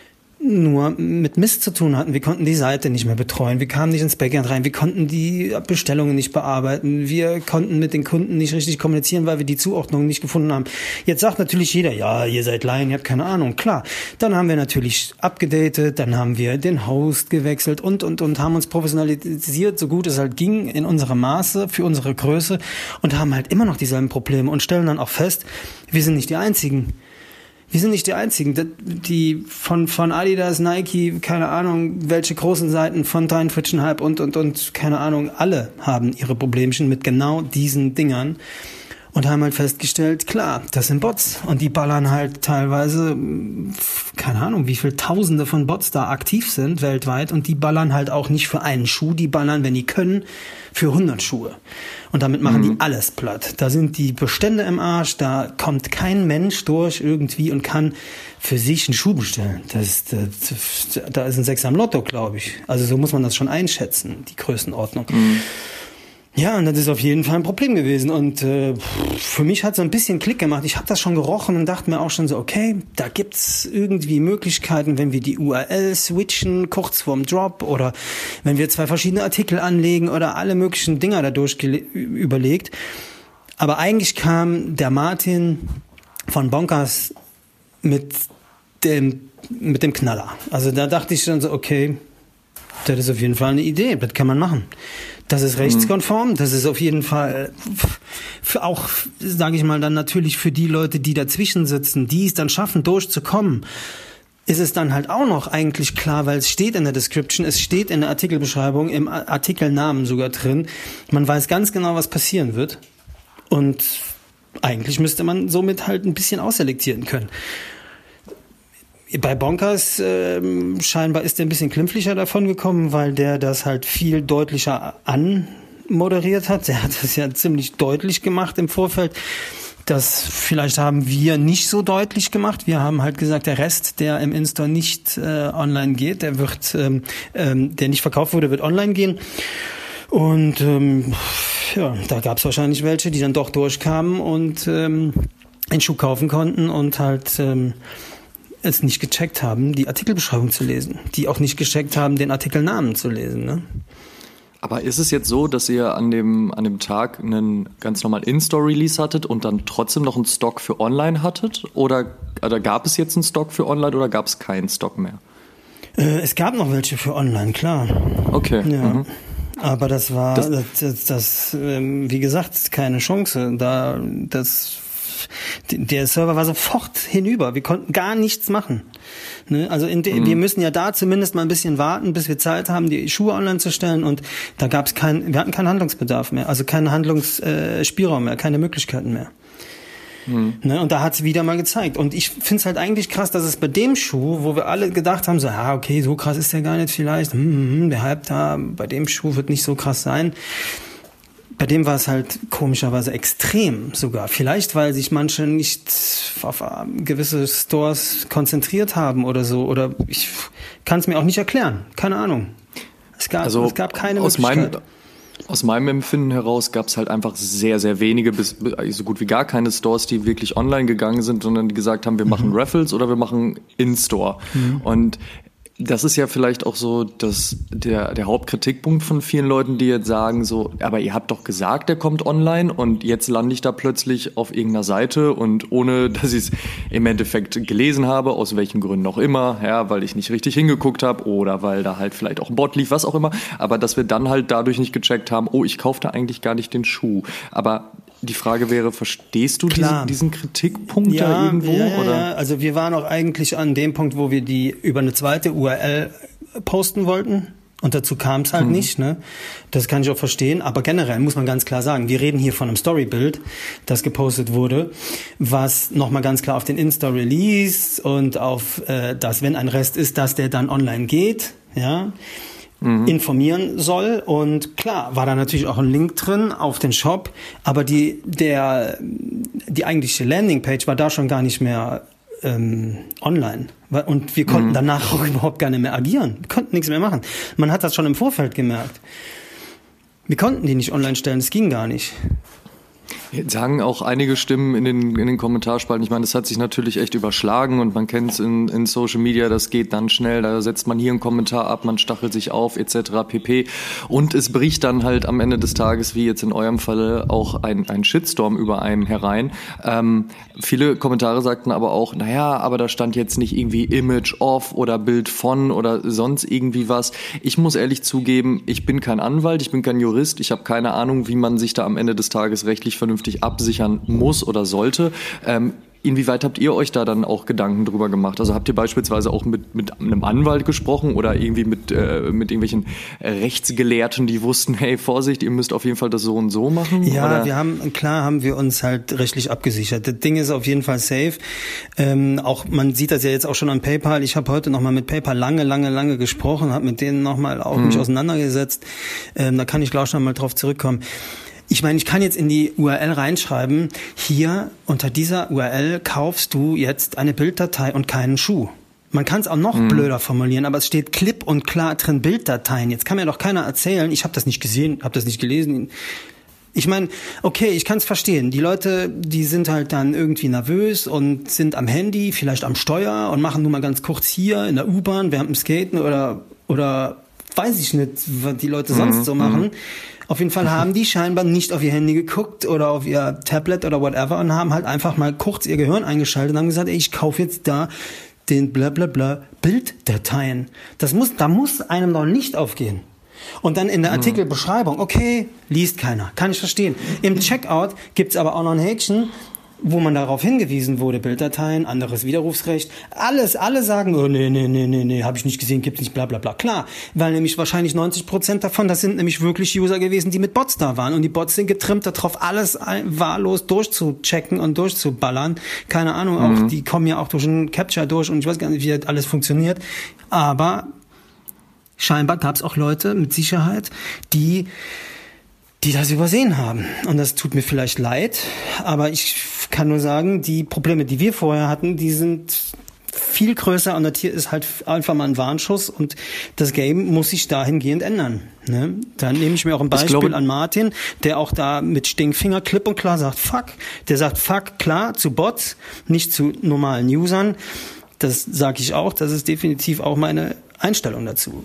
nur mit Mist zu tun hatten. Wir konnten die Seite nicht mehr betreuen, wir kamen nicht ins Backend rein, wir konnten die Bestellungen nicht bearbeiten, wir konnten mit den Kunden nicht richtig kommunizieren, weil wir die Zuordnung nicht gefunden haben. Jetzt sagt natürlich jeder, ja, ihr seid Laien, ihr habt keine Ahnung. Klar, dann haben wir natürlich abgedatet, dann haben wir den Host gewechselt und haben uns professionalisiert, so gut es halt ging, in unserem Maße, für unsere Größe, und haben halt immer noch dieselben Probleme und stellen dann auch fest, wir sind nicht die Einzigen. Wir sind nicht die Einzigen, die von Adidas, Nike, keine Ahnung, welche großen Seiten von Dein Fritschen Hype und keine Ahnung, alle haben ihre Problemchen mit genau diesen Dingern und haben halt festgestellt, klar, das sind Bots und die ballern halt teilweise, keine Ahnung, wie viel Tausende von Bots da aktiv sind weltweit, und die ballern halt auch nicht für einen Schuh, die ballern, wenn die können, für 100 Schuhe. Und damit machen die alles platt. Da sind die Bestände im Arsch, da kommt kein Mensch durch irgendwie und kann für sich einen Schuh bestellen. Da ist ein 6 am Lotto, glaube ich. Also so muss man das schon einschätzen, die Größenordnung. Ja, und das ist auf jeden Fall ein Problem gewesen. Und für mich hat so ein bisschen Klick gemacht. Ich habe das schon gerochen und dachte mir auch schon so, okay, da gibt's irgendwie Möglichkeiten, wenn wir die URL switchen, kurz vorm Drop, oder wenn wir 2 verschiedene Artikel anlegen oder alle möglichen Dinger dadurch überlegt. Aber eigentlich kam der Martin von Bonkers mit dem Knaller. Also da dachte ich schon so, okay, das ist auf jeden Fall eine Idee, das kann man machen. Das ist rechtskonform, das ist auf jeden Fall auch, sage ich mal, dann natürlich für die Leute, die dazwischen sitzen, die es dann schaffen, durchzukommen, ist es dann halt auch noch eigentlich klar, weil es steht in der Description, es steht in der Artikelbeschreibung, im Artikelnamen sogar drin. Man weiß ganz genau, was passieren wird, und eigentlich müsste man somit halt ein bisschen ausselektieren können. Bei Bonkers scheinbar ist der ein bisschen glimpflicher davon gekommen, weil der das halt viel deutlicher anmoderiert hat. Der hat das ja ziemlich deutlich gemacht im Vorfeld. Das vielleicht haben wir nicht so deutlich gemacht. Wir haben halt gesagt, der Rest, der im In-Store nicht online geht, der nicht verkauft wurde, wird online gehen. Und da gab es wahrscheinlich welche, die dann doch durchkamen und einen Schuh kaufen konnten und halt es nicht gecheckt haben, die Artikelbeschreibung zu lesen. Die auch nicht gecheckt haben, den Artikelnamen zu lesen. Ne? Aber ist es jetzt so, dass ihr an dem Tag einen ganz normalen In-Store-Release hattet und dann trotzdem noch einen Stock für Online hattet? Oder gab es jetzt einen Stock für Online oder gab es keinen Stock mehr? Es gab noch welche für Online, klar. Okay. Ja. Mhm. Aber das war, wie gesagt, keine Chance. Der Server war sofort hinüber. Wir konnten gar nichts machen. Ne? Also wir müssen ja da zumindest mal ein bisschen warten, bis wir Zeit haben, die Schuhe online zu stellen. Und da wir hatten keinen Handlungsbedarf mehr, also keinen Handlungsspielraum mehr, keine Möglichkeiten mehr. Ne? Und da hat es wieder mal gezeigt. Und ich finde es halt eigentlich krass, dass es bei dem Schuh, wo wir alle gedacht haben, so, okay, so krass ist der gar nicht vielleicht. Der Hype da bei dem Schuh wird nicht so krass sein. Bei dem war es halt komischerweise extrem sogar. Vielleicht, weil sich manche nicht auf gewisse Stores konzentriert haben oder so. Oder ich kann es mir auch nicht erklären. Keine Ahnung. Es gab keine Möglichkeit. Aus meinem Empfinden heraus gab es halt einfach sehr, sehr wenige, bis so gut wie gar keine Stores, die wirklich online gegangen sind, sondern die gesagt haben, wir machen Raffles oder wir machen In-Store. Und das ist ja vielleicht auch so der Hauptkritikpunkt von vielen Leuten, die jetzt sagen so, aber ihr habt doch gesagt, der kommt online und jetzt lande ich da plötzlich auf irgendeiner Seite und ohne, dass ich es im Endeffekt gelesen habe, aus welchen Gründen auch immer, ja, weil ich nicht richtig hingeguckt habe oder weil da halt vielleicht auch ein Bot lief, was auch immer, aber dass wir dann halt dadurch nicht gecheckt haben, ich kaufe da eigentlich gar nicht den Schuh. Aber die Frage wäre, verstehst du diesen Kritikpunkt da irgendwo? Oder? Ja, also wir waren auch eigentlich an dem Punkt, wo wir die über eine zweite URL posten wollten. Und dazu kam es halt nicht, ne? Das kann ich auch verstehen. Aber generell muss man ganz klar sagen, wir reden hier von einem Storybild, das gepostet wurde, was nochmal ganz klar auf den Insta-Release und auf das, wenn ein Rest ist, dass der dann online geht, ja, informieren soll. Und klar, war da natürlich auch ein Link drin auf den Shop, aber die eigentliche Landingpage war da schon gar nicht mehr online. Und wir konnten danach auch überhaupt gar nicht mehr agieren. Wir konnten nichts mehr machen. Man hat das schon im Vorfeld gemerkt. Wir konnten die nicht online stellen, das ging gar nicht. Jetzt sagen auch einige Stimmen in den Kommentarspalten. Ich meine, das hat sich natürlich echt überschlagen und man kennt es in Social Media, das geht dann schnell, da setzt man hier einen Kommentar ab, man stachelt sich auf etc. pp. Und es bricht dann halt am Ende des Tages, wie jetzt in eurem Falle, auch ein Shitstorm über einem herein. Viele Kommentare sagten aber auch, aber da stand jetzt nicht irgendwie Image off oder Bild von oder sonst irgendwie was. Ich muss ehrlich zugeben, ich bin kein Anwalt, ich bin kein Jurist, ich habe keine Ahnung, wie man sich da am Ende des Tages rechtlich vernünftig absichern muss oder sollte. Inwieweit habt ihr euch da dann auch Gedanken drüber gemacht? Also habt ihr beispielsweise auch mit einem Anwalt gesprochen oder irgendwie mit irgendwelchen Rechtsgelehrten, die wussten, hey, Vorsicht, ihr müsst auf jeden Fall das so und so machen? Ja, oder? haben wir uns halt rechtlich abgesichert. Das Ding ist auf jeden Fall safe. Auch man sieht das ja jetzt auch schon an PayPal. Ich habe heute nochmal mit PayPal lange gesprochen, habe mit denen nochmal auch mich auseinandergesetzt. Da kann ich gleich noch mal drauf zurückkommen. Ich meine, ich kann jetzt in die URL reinschreiben, hier unter dieser URL kaufst du jetzt eine Bilddatei und keinen Schuh. Man kann es auch noch blöder formulieren, aber es steht klipp und klar drin Bilddateien. Jetzt kann mir doch keiner erzählen, ich habe das nicht gesehen, habe das nicht gelesen. Ich meine, okay, ich kann es verstehen. Die Leute, die sind halt dann irgendwie nervös und sind am Handy, vielleicht am Steuer und machen nur mal ganz kurz hier in der U-Bahn während dem Skaten oder weiß ich nicht, was die Leute sonst so machen. Auf jeden Fall haben die scheinbar nicht auf ihr Handy geguckt oder auf ihr Tablet oder whatever und haben halt einfach mal kurz ihr Gehirn eingeschaltet und haben gesagt, ich kaufe jetzt da den blablabla Bilddateien. Da muss einem doch nicht aufgehen. Und dann in der Artikelbeschreibung, okay, liest keiner, kann ich verstehen. Im Checkout gibt's aber auch noch ein Häkchen, wo man darauf hingewiesen wurde, Bilddateien, anderes Widerrufsrecht, alle sagen, nee, habe ich nicht gesehen, gibt's nicht, bla bla bla. Klar, weil nämlich wahrscheinlich 90% davon, das sind nämlich wirklich User gewesen, die mit Bots da waren und die Bots sind getrimmt darauf, alles wahllos durchzuchecken und durchzuballern. Keine Ahnung, auch die kommen ja auch durch einen Capture durch und ich weiß gar nicht, wie das alles funktioniert, aber scheinbar gab's auch Leute mit Sicherheit, die das übersehen haben. Und das tut mir vielleicht leid, aber ich kann nur sagen, die Probleme, die wir vorher hatten, die sind viel größer und das hier ist halt einfach mal ein Warnschuss und das Game muss sich dahingehend ändern. Ne? Dann nehme ich mir auch ein Beispiel an Martin, der auch da mit Stinkfinger klipp und klar sagt, fuck. Der sagt, fuck, klar, zu Bots, nicht zu normalen Usern. Das sage ich auch, das ist definitiv auch meine Einstellung dazu.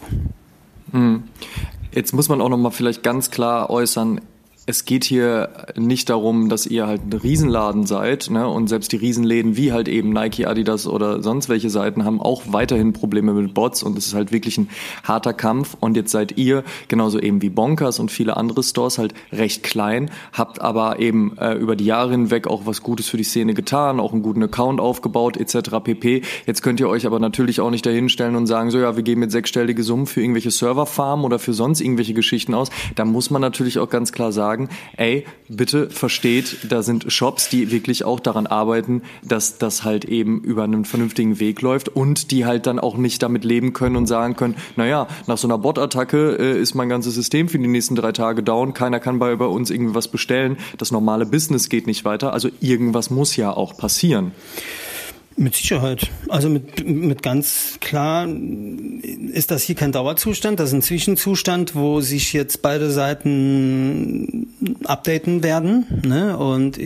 Jetzt muss man auch nochmal vielleicht ganz klar äußern, es geht hier nicht darum, dass ihr halt ein Riesenladen seid, ne? Und selbst die Riesenläden wie halt eben Nike, Adidas oder sonst welche Seiten haben auch weiterhin Probleme mit Bots und es ist halt wirklich ein harter Kampf und jetzt seid ihr, genauso eben wie Bonkers und viele andere Stores halt recht klein, habt aber eben über die Jahre hinweg auch was Gutes für die Szene getan, auch einen guten Account aufgebaut etc. pp. Jetzt könnt ihr euch aber natürlich auch nicht dahinstellen und sagen, so ja, wir geben jetzt 6-stellige Summen für irgendwelche Serverfarmen oder für sonst irgendwelche Geschichten aus. Da muss man natürlich auch ganz klar sagen, ey, bitte versteht, da sind Shops, die wirklich auch daran arbeiten, dass das halt eben über einen vernünftigen Weg läuft und die halt dann auch nicht damit leben können und sagen können, naja, nach so einer Bot-Attacke ist mein ganzes System für die nächsten 3 Tage down, keiner kann bei uns irgendwie was bestellen, das normale Business geht nicht weiter, also irgendwas muss ja auch passieren. Mit Sicherheit. Also mit ganz klar ist das hier kein Dauerzustand, das ist ein Zwischenzustand, wo sich jetzt beide Seiten updaten werden. Ne? Und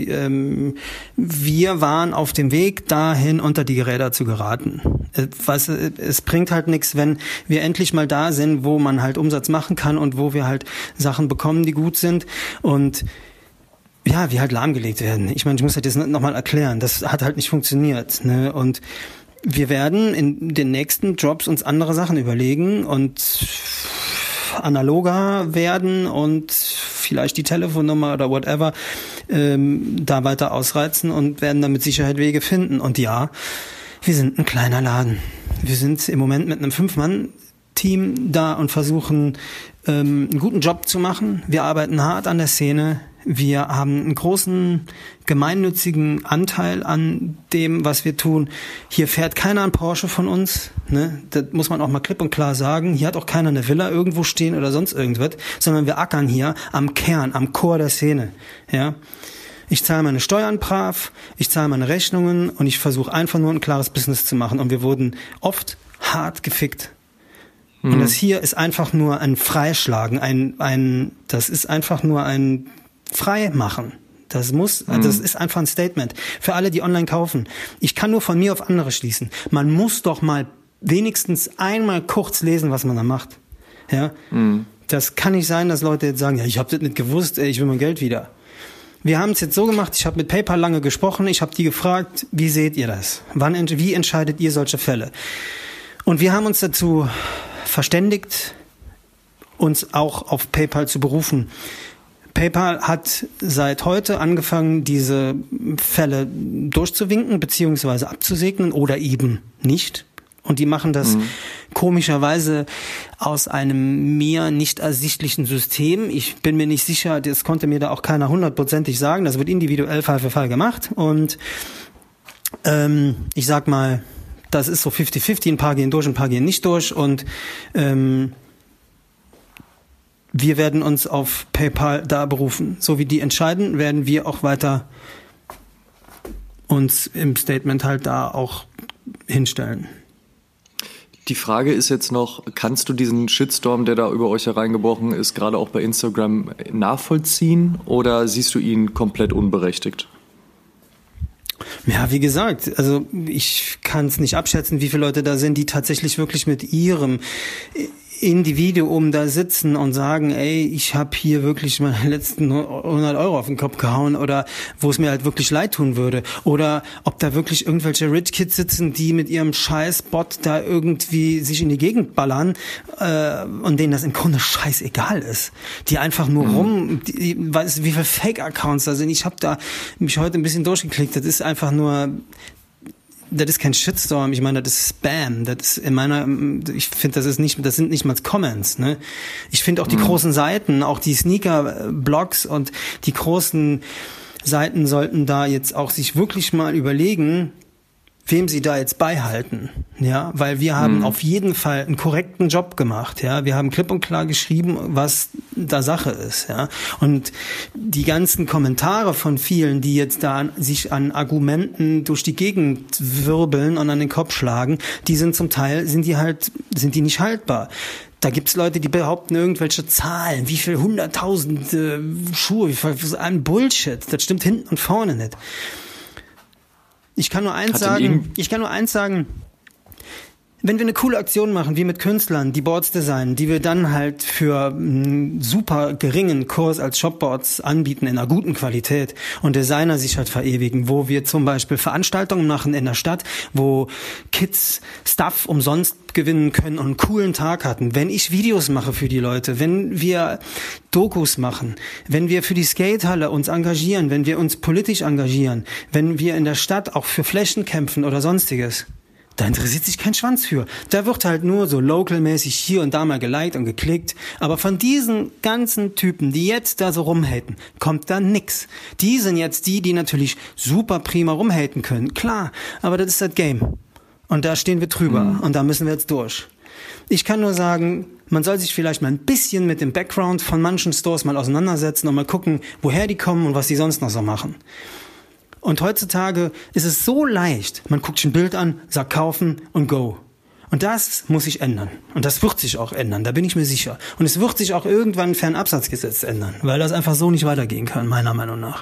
wir waren auf dem Weg dahin, unter die Räder zu geraten. Es bringt halt nichts, wenn wir endlich mal da sind, wo man halt Umsatz machen kann und wo wir halt Sachen bekommen, die gut sind und ja, wie halt lahmgelegt werden. Ich meine, ich muss das jetzt nochmal erklären. Das hat halt nicht funktioniert. Ne? Und wir werden in den nächsten Drops uns andere Sachen überlegen und analoger werden und vielleicht die Telefonnummer oder whatever da weiter ausreizen und werden dann mit Sicherheit Wege finden. Und ja, wir sind ein kleiner Laden. Wir sind im Moment mit einem 5-Mann-Team da und versuchen, einen guten Job zu machen. Wir arbeiten hart an der Szene. Wir haben einen großen gemeinnützigen Anteil an dem, was wir tun. Hier fährt keiner einen Porsche von uns, ne? Das muss man auch mal klipp und klar sagen. Hier hat auch keiner eine Villa irgendwo stehen oder sonst irgendwas, sondern wir ackern hier am Kern, am Chor der Szene. Ja? Ich zahle meine Steuern brav, ich zahle meine Rechnungen und ich versuche einfach nur ein klares Business zu machen. Und wir wurden oft hart gefickt. Und das hier ist einfach nur ein Freischlagen, das ist einfach nur ein Freimachen. Das ist einfach ein Statement. Für alle, die online kaufen. Ich kann nur von mir auf andere schließen. Man muss doch mal wenigstens einmal kurz lesen, was man da macht. Ja? Das kann nicht sein, dass Leute jetzt sagen, ja, ich habe das nicht gewusst, ich will mein Geld wieder. Wir haben es jetzt so gemacht, ich habe mit PayPal lange gesprochen, ich habe die gefragt, wie seht ihr das? Wie entscheidet ihr solche Fälle? Und wir haben uns dazu verständigt, uns auch auf PayPal zu berufen. PayPal hat seit heute angefangen, diese Fälle durchzuwinken bzw. abzusegnen oder eben nicht. Und die machen das komischerweise aus einem mir nicht ersichtlichen System. Ich bin mir nicht sicher, das konnte mir da auch keiner 100%ig sagen. Das wird individuell Fall für Fall gemacht. Und ich sag mal, das ist so 50-50, ein paar gehen durch, ein paar gehen nicht durch und wir werden uns auf PayPal da berufen. So wie die entscheiden, werden wir auch weiter uns im Statement halt da auch hinstellen. Die Frage ist jetzt noch, kannst du diesen Shitstorm, der da über euch hereingebrochen ist, gerade auch bei Instagram nachvollziehen oder siehst du ihn komplett unberechtigt? Ja, wie gesagt, also ich kann es nicht abschätzen, wie viele Leute da sind, die tatsächlich wirklich mit ihrem Individuum da sitzen und sagen, ey, ich habe hier wirklich meine letzten 100 Euro auf den Kopf gehauen oder wo es mir halt wirklich leid tun würde. Oder ob da wirklich irgendwelche Rich Kids sitzen, die mit ihrem Scheiß-Bot da irgendwie sich in die Gegend ballern und denen das im Grunde scheißegal ist. Die einfach nur weißt du, wie viele Fake-Accounts da sind. Ich habe da mich heute ein bisschen durchgeklickt. Das ist einfach nur... Das ist kein Shitstorm, ich meine, das ist Spam. Das ist ich finde, das sind nicht mal Comments, ne? Ich finde auch die großen Seiten, auch die Sneaker-Blogs und die großen Seiten sollten da jetzt auch sich wirklich mal überlegen, wem sie da jetzt beihalten, ja, weil wir haben auf jeden Fall einen korrekten Job gemacht, ja, wir haben klipp und klar geschrieben, was da Sache ist, ja, und die ganzen Kommentare von vielen, die jetzt da sich an Argumenten durch die Gegend wirbeln und an den Kopf schlagen, die sind zum Teil, sind die nicht haltbar. Da gibt's Leute, die behaupten irgendwelche Zahlen, wie viel 100.000 Schuhe, ein Bullshit, das stimmt hinten und vorne nicht. Ich kann nur eins sagen, wenn wir eine coole Aktion machen, wie mit Künstlern, die Boards designen, die wir dann halt für einen super geringen Kurs als Shopboards anbieten, in einer guten Qualität und Designer sich halt verewigen, wo wir zum Beispiel Veranstaltungen machen in der Stadt, wo Kids Stuff umsonst gewinnen können und einen coolen Tag hatten. Wenn ich Videos mache für die Leute, wenn wir Dokus machen, wenn wir für die Skatehalle uns engagieren, wenn wir uns politisch engagieren, wenn wir in der Stadt auch für Flächen kämpfen oder sonstiges, da interessiert sich kein Schwanz für. Da wird halt nur so localmäßig hier und da mal geliked und geklickt. Aber von diesen ganzen Typen, die jetzt da so rumhaten, kommt da nix. Die sind jetzt die natürlich super prima rumhaten können. Klar, aber das ist das Game. Und da stehen wir drüber. Und da müssen wir jetzt durch. Ich kann nur sagen, man soll sich vielleicht mal ein bisschen mit dem Background von manchen Stores mal auseinandersetzen und mal gucken, woher die kommen und was die sonst noch so machen. Und heutzutage ist es so leicht, man guckt sich ein Bild an, sagt kaufen und go. Und das muss sich ändern. Und das wird sich auch ändern, da bin ich mir sicher. Und es wird sich auch irgendwann ein Fernabsatzgesetz ändern, weil das einfach so nicht weitergehen kann, meiner Meinung nach.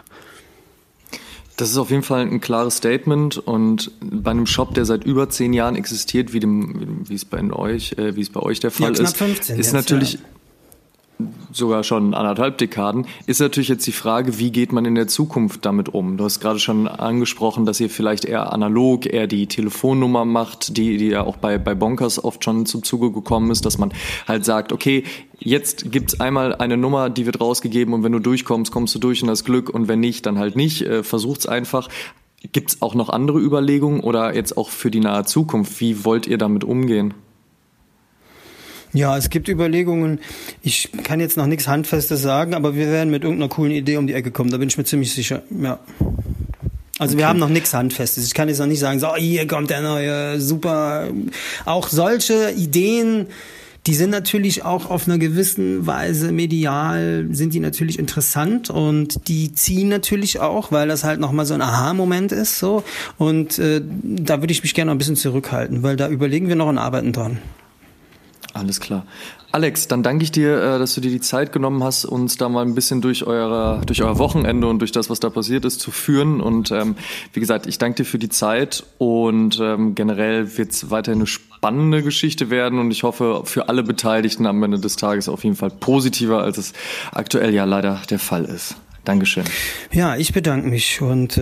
Das ist auf jeden Fall ein klares Statement und bei einem Shop, der seit über 10 Jahren existiert, wie es bei euch der Fall knapp ist, 15 ist jetzt, natürlich ja. Sogar schon 1,5 Dekaden, ist natürlich jetzt die Frage, wie geht man in der Zukunft damit um? Du hast gerade schon angesprochen, dass ihr vielleicht eher analog, eher die Telefonnummer macht, die ja auch bei Bonkers oft schon zum Zuge gekommen ist, dass man halt sagt, okay, jetzt gibt's einmal eine Nummer, die wird rausgegeben und wenn du durchkommst, kommst du durch und hast Glück und wenn nicht, dann halt nicht. Versucht's einfach. Gibt's auch noch andere Überlegungen oder jetzt auch für die nahe Zukunft? Wie wollt ihr damit umgehen? Ja, es gibt Überlegungen. Ich kann jetzt noch nichts Handfestes sagen, aber wir werden mit irgendeiner coolen Idee um die Ecke kommen. Da bin ich mir ziemlich sicher. Ja. Also okay. Wir haben noch nichts Handfestes. Ich kann jetzt noch nicht sagen, so hier kommt der neue, super. Auch solche Ideen, die sind natürlich auch auf einer gewissen Weise medial, sind die natürlich interessant und die ziehen natürlich auch, weil das halt nochmal so ein Aha-Moment ist. So. Und da würde ich mich gerne noch ein bisschen zurückhalten, weil da überlegen wir noch und arbeiten dran. Alles klar. Alex, dann danke ich dir, dass du dir die Zeit genommen hast, uns da mal ein bisschen durch euer Wochenende und durch das, was da passiert ist, zu führen. Und wie gesagt, ich danke dir für die Zeit und generell wird es weiterhin eine spannende Geschichte werden und ich hoffe für alle Beteiligten am Ende des Tages auf jeden Fall positiver, als es aktuell ja leider der Fall ist. Dankeschön. Ja, ich bedanke mich und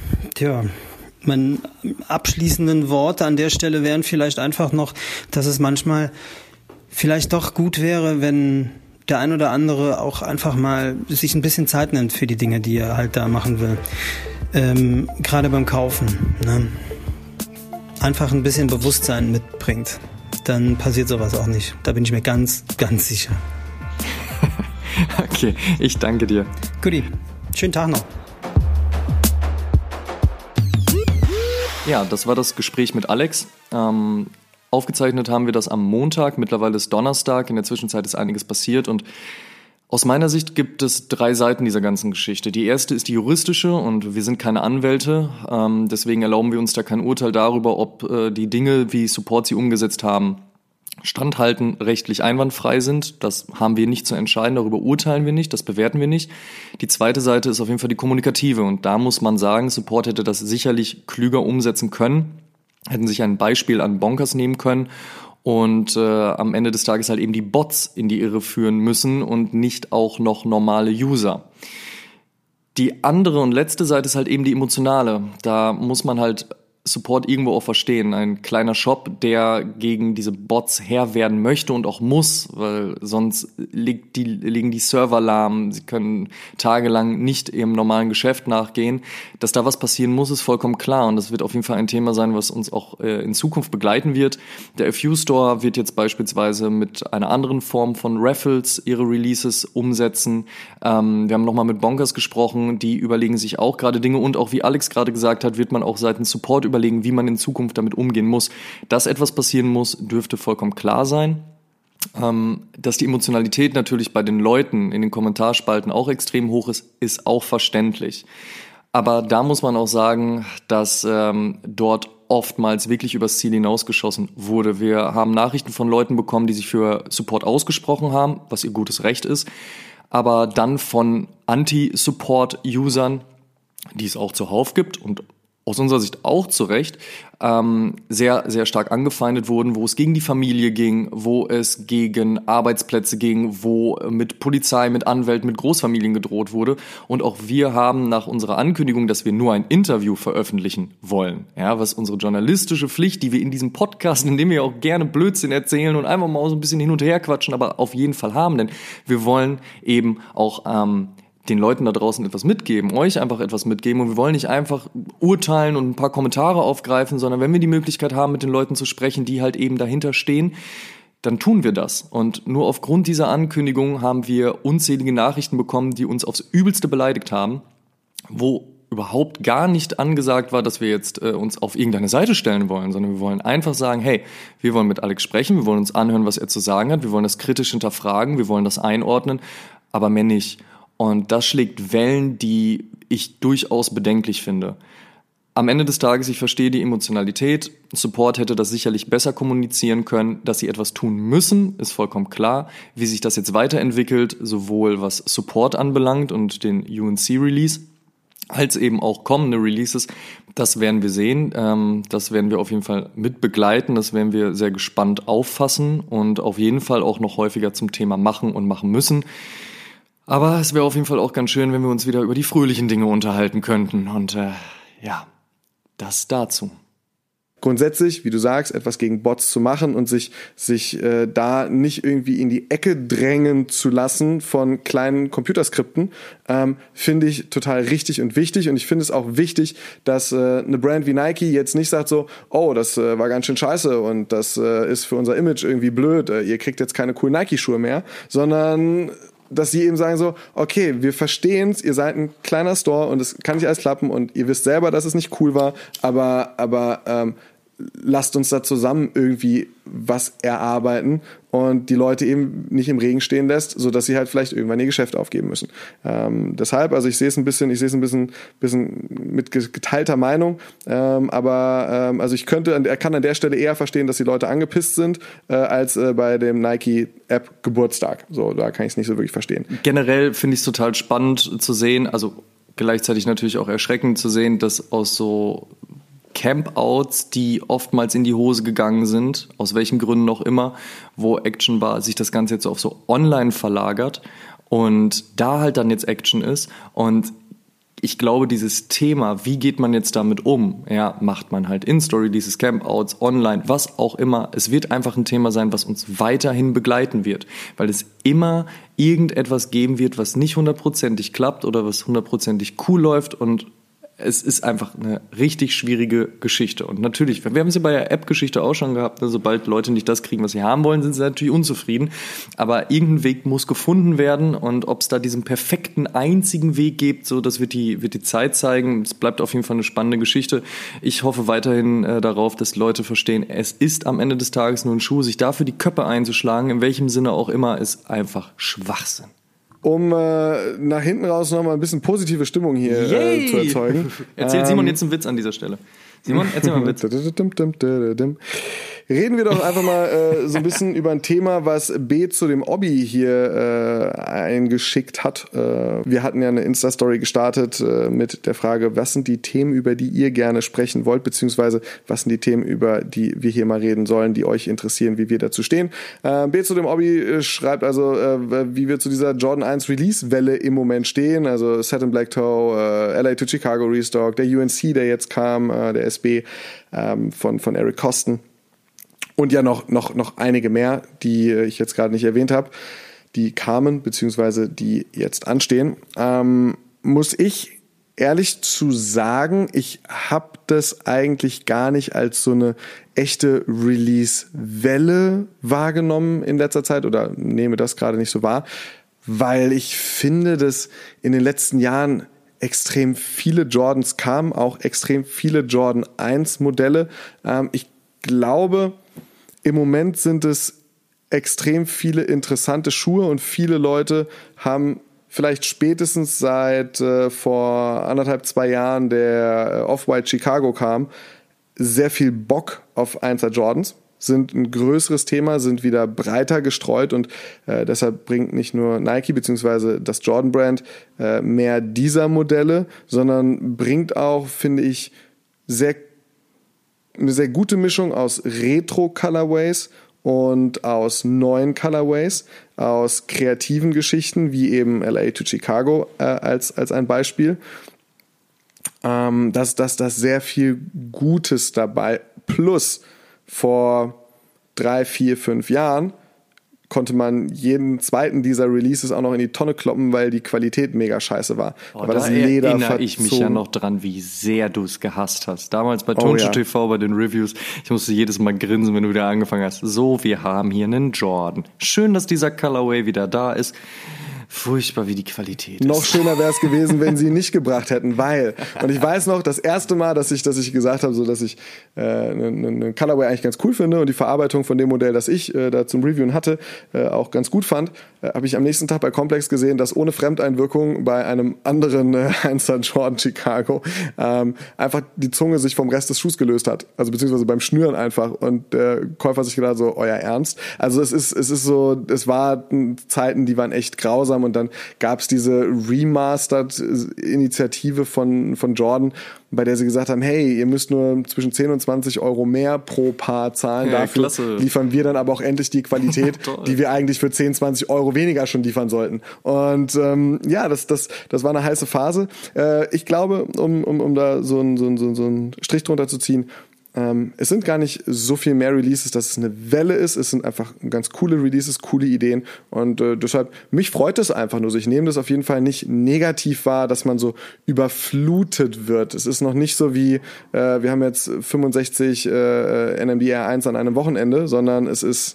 meine abschließenden Worte an der Stelle wären vielleicht einfach noch, dass es manchmal vielleicht doch gut wäre, wenn der ein oder andere auch einfach mal sich ein bisschen Zeit nimmt für die Dinge, die er halt da machen will. Gerade beim Kaufen. Ne? Einfach ein bisschen Bewusstsein mitbringt. Dann passiert sowas auch nicht. Da bin ich mir ganz, ganz sicher. Okay, ich danke dir. Guti, schönen Tag noch. Ja, das war das Gespräch mit Alex. Aufgezeichnet haben wir das am Montag, mittlerweile ist Donnerstag, in der Zwischenzeit ist einiges passiert und aus meiner Sicht gibt es 3 Seiten dieser ganzen Geschichte. Die erste ist die juristische und wir sind keine Anwälte, deswegen erlauben wir uns da kein Urteil darüber, ob die Dinge, wie Support sie umgesetzt haben, standhalten, rechtlich einwandfrei sind. Das haben wir nicht zu entscheiden, darüber urteilen wir nicht, das bewerten wir nicht. Die zweite Seite ist auf jeden Fall die kommunikative und da muss man sagen, Support hätte das sicherlich klüger umsetzen können, hätten sich ein Beispiel an Bonkers nehmen können und am Ende des Tages halt eben die Bots in die Irre führen müssen und nicht auch noch normale User. Die andere und letzte Seite ist halt eben die emotionale. Da muss man halt Support irgendwo auch verstehen. Ein kleiner Shop, der gegen diese Bots Herr werden möchte und auch muss, weil sonst liegen die Server lahm, sie können tagelang nicht ihrem normalen Geschäft nachgehen. Dass da was passieren muss, ist vollkommen klar und das wird auf jeden Fall ein Thema sein, was uns auch in Zukunft begleiten wird. Der FU Store wird jetzt beispielsweise mit einer anderen Form von Raffles ihre Releases umsetzen. Wir haben nochmal mit Bonkers gesprochen, die überlegen sich auch gerade Dinge und auch wie Alex gerade gesagt hat, wird man auch seitens Support überlegen, wie man in Zukunft damit umgehen muss. Dass etwas passieren muss, dürfte vollkommen klar sein. Dass die Emotionalität natürlich bei den Leuten in den Kommentarspalten auch extrem hoch ist, ist auch verständlich. Aber da muss man auch sagen, dass dort oftmals wirklich übers Ziel hinausgeschossen wurde. Wir haben Nachrichten von Leuten bekommen, die sich für Support ausgesprochen haben, was ihr gutes Recht ist, aber dann von Anti-Support-Usern, die es auch zuhauf gibt und aus unserer Sicht auch zu Recht, sehr, sehr stark angefeindet wurden, wo es gegen die Familie ging, wo es gegen Arbeitsplätze ging, wo mit Polizei, mit Anwälten, mit Großfamilien gedroht wurde. Und auch wir haben nach unserer Ankündigung, dass wir nur ein Interview veröffentlichen wollen, ja, was unsere journalistische Pflicht, die wir in diesem Podcast, in dem wir auch gerne Blödsinn erzählen und einfach mal so ein bisschen hin und her quatschen, aber auf jeden Fall haben, denn wir wollen eben auch den Leuten da draußen etwas mitgeben, euch einfach etwas mitgeben, und wir wollen nicht einfach urteilen und ein paar Kommentare aufgreifen, sondern wenn wir die Möglichkeit haben, mit den Leuten zu sprechen, die halt eben dahinter stehen, dann tun wir das. Und nur aufgrund dieser Ankündigung haben wir unzählige Nachrichten bekommen, die uns aufs Übelste beleidigt haben, wo überhaupt gar nicht angesagt war, dass wir jetzt uns auf irgendeine Seite stellen wollen, sondern wir wollen einfach sagen, hey, wir wollen mit Alex sprechen, wir wollen uns anhören, was er zu sagen hat, wir wollen das kritisch hinterfragen, wir wollen das einordnen, aber mehr nicht. Und das schlägt Wellen, die ich durchaus bedenklich finde. Am Ende des Tages, ich verstehe die Emotionalität. Support hätte das sicherlich besser kommunizieren können. Dass sie etwas tun müssen, ist vollkommen klar. Wie sich das jetzt weiterentwickelt, sowohl was Support anbelangt und den UNC-Release, als eben auch kommende Releases, das werden wir sehen. Das werden wir auf jeden Fall mit begleiten. Das werden wir sehr gespannt auffassen und auf jeden Fall auch noch häufiger zum Thema machen und machen müssen. Aber es wäre auf jeden Fall auch ganz schön, wenn wir uns wieder über die fröhlichen Dinge unterhalten könnten. Und ja, das dazu. Grundsätzlich, wie du sagst, etwas gegen Bots zu machen und sich da nicht irgendwie in die Ecke drängen zu lassen von kleinen Computerskripten, finde ich total richtig und wichtig. Und ich finde es auch wichtig, dass eine Brand wie Nike jetzt nicht sagt so, oh, das war ganz schön scheiße und das ist für unser Image irgendwie blöd, ihr kriegt jetzt keine coolen Nike-Schuhe mehr, sondern dass sie eben sagen so, okay, wir verstehen es, ihr seid ein kleiner Store und es kann nicht alles klappen und ihr wisst selber, dass es nicht cool war, aber lasst uns da zusammen irgendwie was erarbeiten und die Leute eben nicht im Regen stehen lässt, sodass sie halt vielleicht irgendwann ihr Geschäft aufgeben müssen. Deshalb, also ich sehe es ein bisschen mit geteilter Meinung, aber also er kann an der Stelle eher verstehen, dass die Leute angepisst sind, als bei dem Nike-App Geburtstag. So, da kann ich es nicht so wirklich verstehen. Generell finde ich es total spannend zu sehen, also gleichzeitig natürlich auch erschreckend zu sehen, dass aus so Campouts, die oftmals in die Hose gegangen sind, aus welchen Gründen auch immer, wo Action war, sich das Ganze jetzt auf so online verlagert und da halt dann jetzt Action ist. Und ich glaube, dieses Thema, wie geht man jetzt damit um? Ja, macht man halt In-Story-Releases, Campouts, online, was auch immer. Es wird einfach ein Thema sein, was uns weiterhin begleiten wird, weil es immer irgendetwas geben wird, was nicht 100%ig klappt oder was 100%ig cool läuft, und es ist einfach eine richtig schwierige Geschichte. Und natürlich, wir haben es ja bei der App-Geschichte auch schon gehabt, ne, sobald Leute nicht das kriegen, was sie haben wollen, sind sie natürlich unzufrieden. Aber irgendein Weg muss gefunden werden, und ob es da diesen perfekten einzigen Weg gibt, so, das wird die Zeit zeigen. Es bleibt auf jeden Fall eine spannende Geschichte. Ich hoffe weiterhin darauf, dass Leute verstehen, es ist am Ende des Tages nur ein Schuh. Sich dafür die Köpfe einzuschlagen, in welchem Sinne auch immer, ist einfach Schwachsinn. Um nach hinten raus nochmal ein bisschen positive Stimmung hier zu erzeugen. Erzählt Simon jetzt einen Witz an dieser Stelle. Simon, erzähl mal einen Witz. Reden wir doch einfach mal so ein bisschen über ein Thema, was B zu dem Obby hier eingeschickt hat. Wir hatten ja eine Insta-Story gestartet mit der Frage, was sind die Themen, über die ihr gerne sprechen wollt, beziehungsweise was sind die Themen, über die wir hier mal reden sollen, die euch interessieren, wie wir dazu stehen. B zu dem Obby schreibt also, wie wir zu dieser Jordan 1 Release-Welle im Moment stehen, also Satin Black Toe, LA to Chicago Restock, der UNC, der jetzt kam, der SB von Eric Coston. Und ja noch einige mehr, die ich jetzt gerade nicht erwähnt habe, die kamen, beziehungsweise die jetzt anstehen. Muss ich ehrlich zu sagen, ich habe das eigentlich gar nicht als so eine echte Release-Welle wahrgenommen in letzter Zeit oder nehme das gerade nicht so wahr, weil ich finde, dass in den letzten Jahren extrem viele Jordans kamen, auch extrem viele Jordan 1 Modelle. Ich glaube, im Moment sind es extrem viele interessante Schuhe und viele Leute haben vielleicht spätestens seit vor 1,5-2 Jahren der Off-White Chicago kam, sehr viel Bock auf 1er Jordans, sind ein größeres Thema, sind wieder breiter gestreut und deshalb bringt nicht nur Nike bzw. das Jordan Brand mehr dieser Modelle, sondern bringt auch, finde ich, eine sehr gute Mischung aus Retro-Colorways und aus neuen Colorways, aus kreativen Geschichten, wie eben LA to Chicago als ein Beispiel. Dass sehr viel Gutes dabei. Plus vor 3, 4, 5 Jahren konnte man jeden zweiten dieser Releases auch noch in die Tonne kloppen, weil die Qualität mega scheiße war. Da erinnere ich mich ja noch dran, wie sehr du es gehasst hast. Damals bei Turnschuh TV, bei den Reviews, ich musste jedes Mal grinsen, wenn du wieder angefangen hast. So, wir haben hier einen Jordan. Schön, dass dieser Colorway wieder da ist. Furchtbar, wie die Qualität ist. Noch schöner wäre es gewesen, wenn sie ihn nicht gebracht hätten, weil, und ich weiß noch, das erste Mal, dass ich gesagt habe, so dass ich einen Colorway eigentlich ganz cool finde und die Verarbeitung von dem Modell, das ich da zum Reviewen hatte, auch ganz gut fand, habe ich am nächsten Tag bei Complex gesehen, dass ohne Fremdeinwirkung bei einem anderen 1er Jordan Chicago einfach die Zunge sich vom Rest des Schuhs gelöst hat, also beziehungsweise beim Schnüren einfach und der Käufer sich gedacht so, euer Ernst? Also es waren Zeiten, die waren echt grausam. Und dann gab es diese Remastered-Initiative von Jordan, bei der sie gesagt haben, hey, ihr müsst nur zwischen 10 und 20 Euro mehr pro Paar zahlen. Ja, dafür klasse. liefern wir dann aber auch endlich die Qualität, die wir eigentlich für 10, 20 Euro weniger schon liefern sollten. Und das war eine heiße Phase. Ich glaube, um da so einen Strich drunter zu ziehen, es sind gar nicht so viel mehr Releases, dass es eine Welle ist. Es sind einfach ganz coole Releases, coole Ideen. Und deshalb, mich freut es einfach nur so. Ich nehme das auf jeden Fall nicht negativ wahr, dass man so überflutet wird. Es ist noch nicht so wie, wir haben jetzt 65 NMD R1 an einem Wochenende, sondern es ist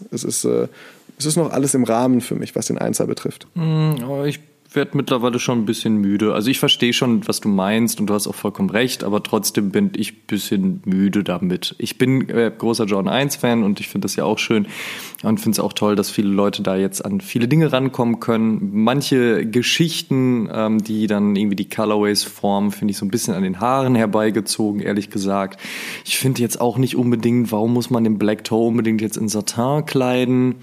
noch alles im Rahmen für mich, was den 1er betrifft. Ich werde mittlerweile schon ein bisschen müde. Also ich verstehe schon, was du meinst und du hast auch vollkommen recht, aber trotzdem bin ich ein bisschen müde damit. Ich bin großer Jordan 1 Fan und ich finde das ja auch schön und finde es auch toll, dass viele Leute da jetzt an viele Dinge rankommen können. Manche Geschichten, die dann irgendwie die Colorways formen, finde ich so ein bisschen an den Haaren herbeigezogen, ehrlich gesagt. Ich finde jetzt auch nicht unbedingt, warum muss man den Black Toe unbedingt jetzt in Satin kleiden?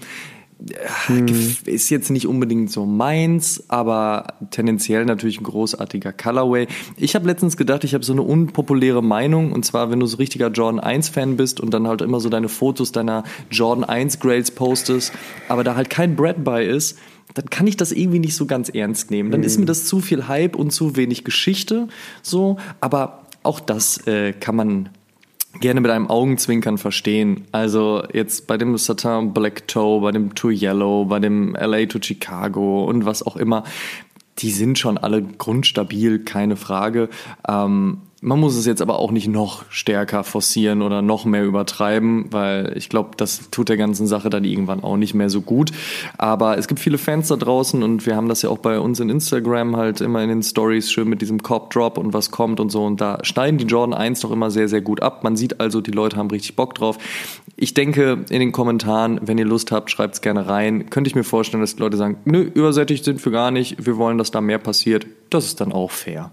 Ist jetzt nicht unbedingt so meins, aber tendenziell natürlich ein großartiger Colorway. Ich habe letztens gedacht, ich habe so eine unpopuläre Meinung, und zwar, wenn du so richtiger Jordan 1 Fan bist und dann halt immer so deine Fotos deiner Jordan 1 Grails postest, aber da halt kein Brad bei ist, dann kann ich das irgendwie nicht so ganz ernst nehmen. Dann ist mir das zu viel Hype und zu wenig Geschichte, so, aber auch das kann man gerne mit einem Augenzwinkern verstehen. Also jetzt bei dem Satin Black Toe, bei dem Tour Yellow, bei dem LA to Chicago und was auch immer, die sind schon alle grundstabil, keine Frage. Man muss es jetzt aber auch nicht noch stärker forcieren oder noch mehr übertreiben, weil ich glaube, das tut der ganzen Sache dann irgendwann auch nicht mehr so gut. Aber es gibt viele Fans da draußen und wir haben das ja auch bei uns in Instagram halt immer in den Stories schön mit diesem Cop-Drop und was kommt und so. Und da schneiden die Jordan 1 doch immer sehr, sehr gut ab. Man sieht also, die Leute haben richtig Bock drauf. Ich denke, in den Kommentaren, wenn ihr Lust habt, schreibt es gerne rein. Könnte ich mir vorstellen, dass die Leute sagen, nö, übersättigt sind wir gar nicht, wir wollen, dass da mehr passiert. Das ist dann auch fair.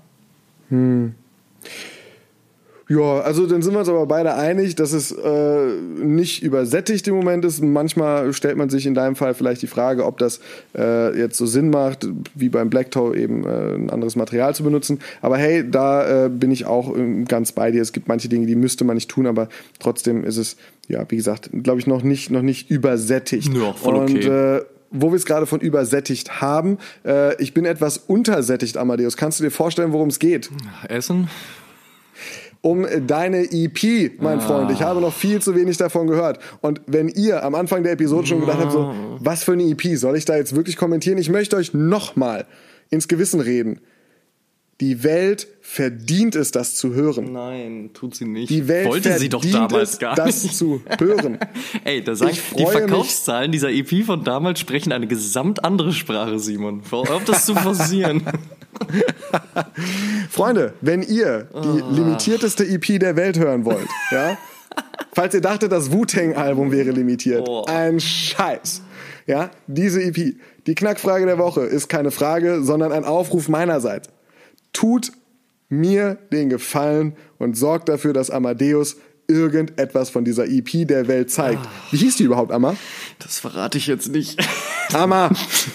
Ja, also dann sind wir uns aber beide einig, dass es nicht übersättigt im Moment ist. Manchmal stellt man sich in deinem Fall vielleicht die Frage, ob das jetzt so Sinn macht, wie beim Black Toe eben ein anderes Material zu benutzen. Aber hey, da bin ich auch ganz bei dir. Es gibt manche Dinge, die müsste man nicht tun, aber trotzdem ist es, ja, wie gesagt, glaube ich, noch nicht übersättigt. Ja, voll okay. Und wo wir es gerade von übersättigt haben, ich bin etwas untersättigt, Amadeus. Kannst du dir vorstellen, worum es geht? Essen? Um deine EP, mein Freund. Ich habe noch viel zu wenig davon gehört. Und wenn ihr am Anfang der Episode schon gedacht habt, so, was für eine EP, soll ich da jetzt wirklich kommentieren? Ich möchte euch nochmal ins Gewissen reden. Die Welt verdient es, das zu hören. Nein, tut sie nicht. Die Welt wollte sie doch damals es, gar das nicht. zu hören. Ey, da sagen die Verkaufszahlen dieser EP von damals sprechen eine gesamt andere Sprache, Simon. Hör auf, das zu forcieren. Freunde, wenn ihr die limitierteste EP der Welt hören wollt, ja, falls ihr dachtet, das Wu-Tang-Album wäre limitiert, ein Scheiß. Ja, diese EP, die Knackfrage der Woche ist keine Frage, sondern ein Aufruf meinerseits. Tut mir den Gefallen und sorgt dafür, dass Amadeus irgendetwas von dieser EP der Welt zeigt. Wie hieß die überhaupt, Amma? Das verrate ich jetzt nicht. Amma!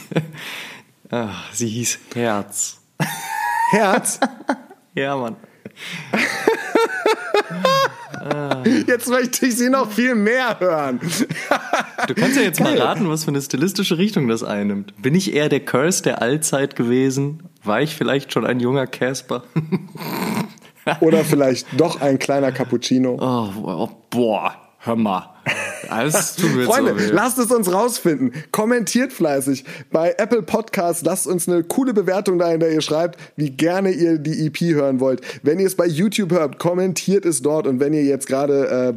Sie hieß Herz. Herz? Ja, Mann. Jetzt möchte ich sie noch viel mehr hören. Du kannst ja jetzt mal raten, was für eine stilistische Richtung das einnimmt. Bin ich eher der Curse der Allzeit gewesen? War ich vielleicht schon ein junger Casper? Oder vielleicht doch ein kleiner Cappuccino. Oh, boah, hör mal. Das tut mir Freunde, so weh. lasst es uns rausfinden. Kommentiert fleißig. Bei Apple Podcasts lasst uns eine coole Bewertung da, in der ihr schreibt, wie gerne ihr die EP hören wollt. Wenn ihr es bei YouTube hört, kommentiert es dort. Und wenn ihr jetzt gerade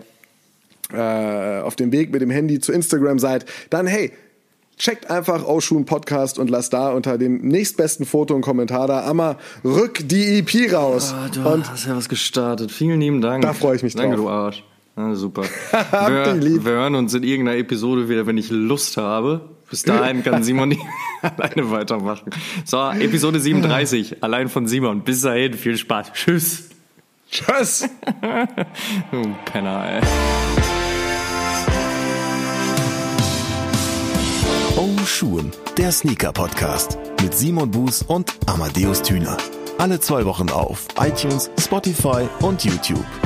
auf dem Weg mit dem Handy zu Instagram seid, dann hey, checkt einfach Oshun Podcast und lasst da unter dem nächstbesten Foto einen Kommentar da. Amma, rück die EP raus. Du hast ja was gestartet. Vielen lieben Dank. Da freue ich mich drauf. Danke, du Arsch. Super. Wir hören uns in irgendeiner Episode wieder, wenn ich Lust habe. Bis dahin kann Simon nicht alleine weitermachen. So, Episode 37, allein von Simon. Bis dahin, viel Spaß. Tschüss. Tschüss. Du Penner, ey. Oshun, der Sneaker-Podcast mit Simon Buß und Amadeus Thüner. Alle 2 Wochen auf iTunes, Spotify und YouTube.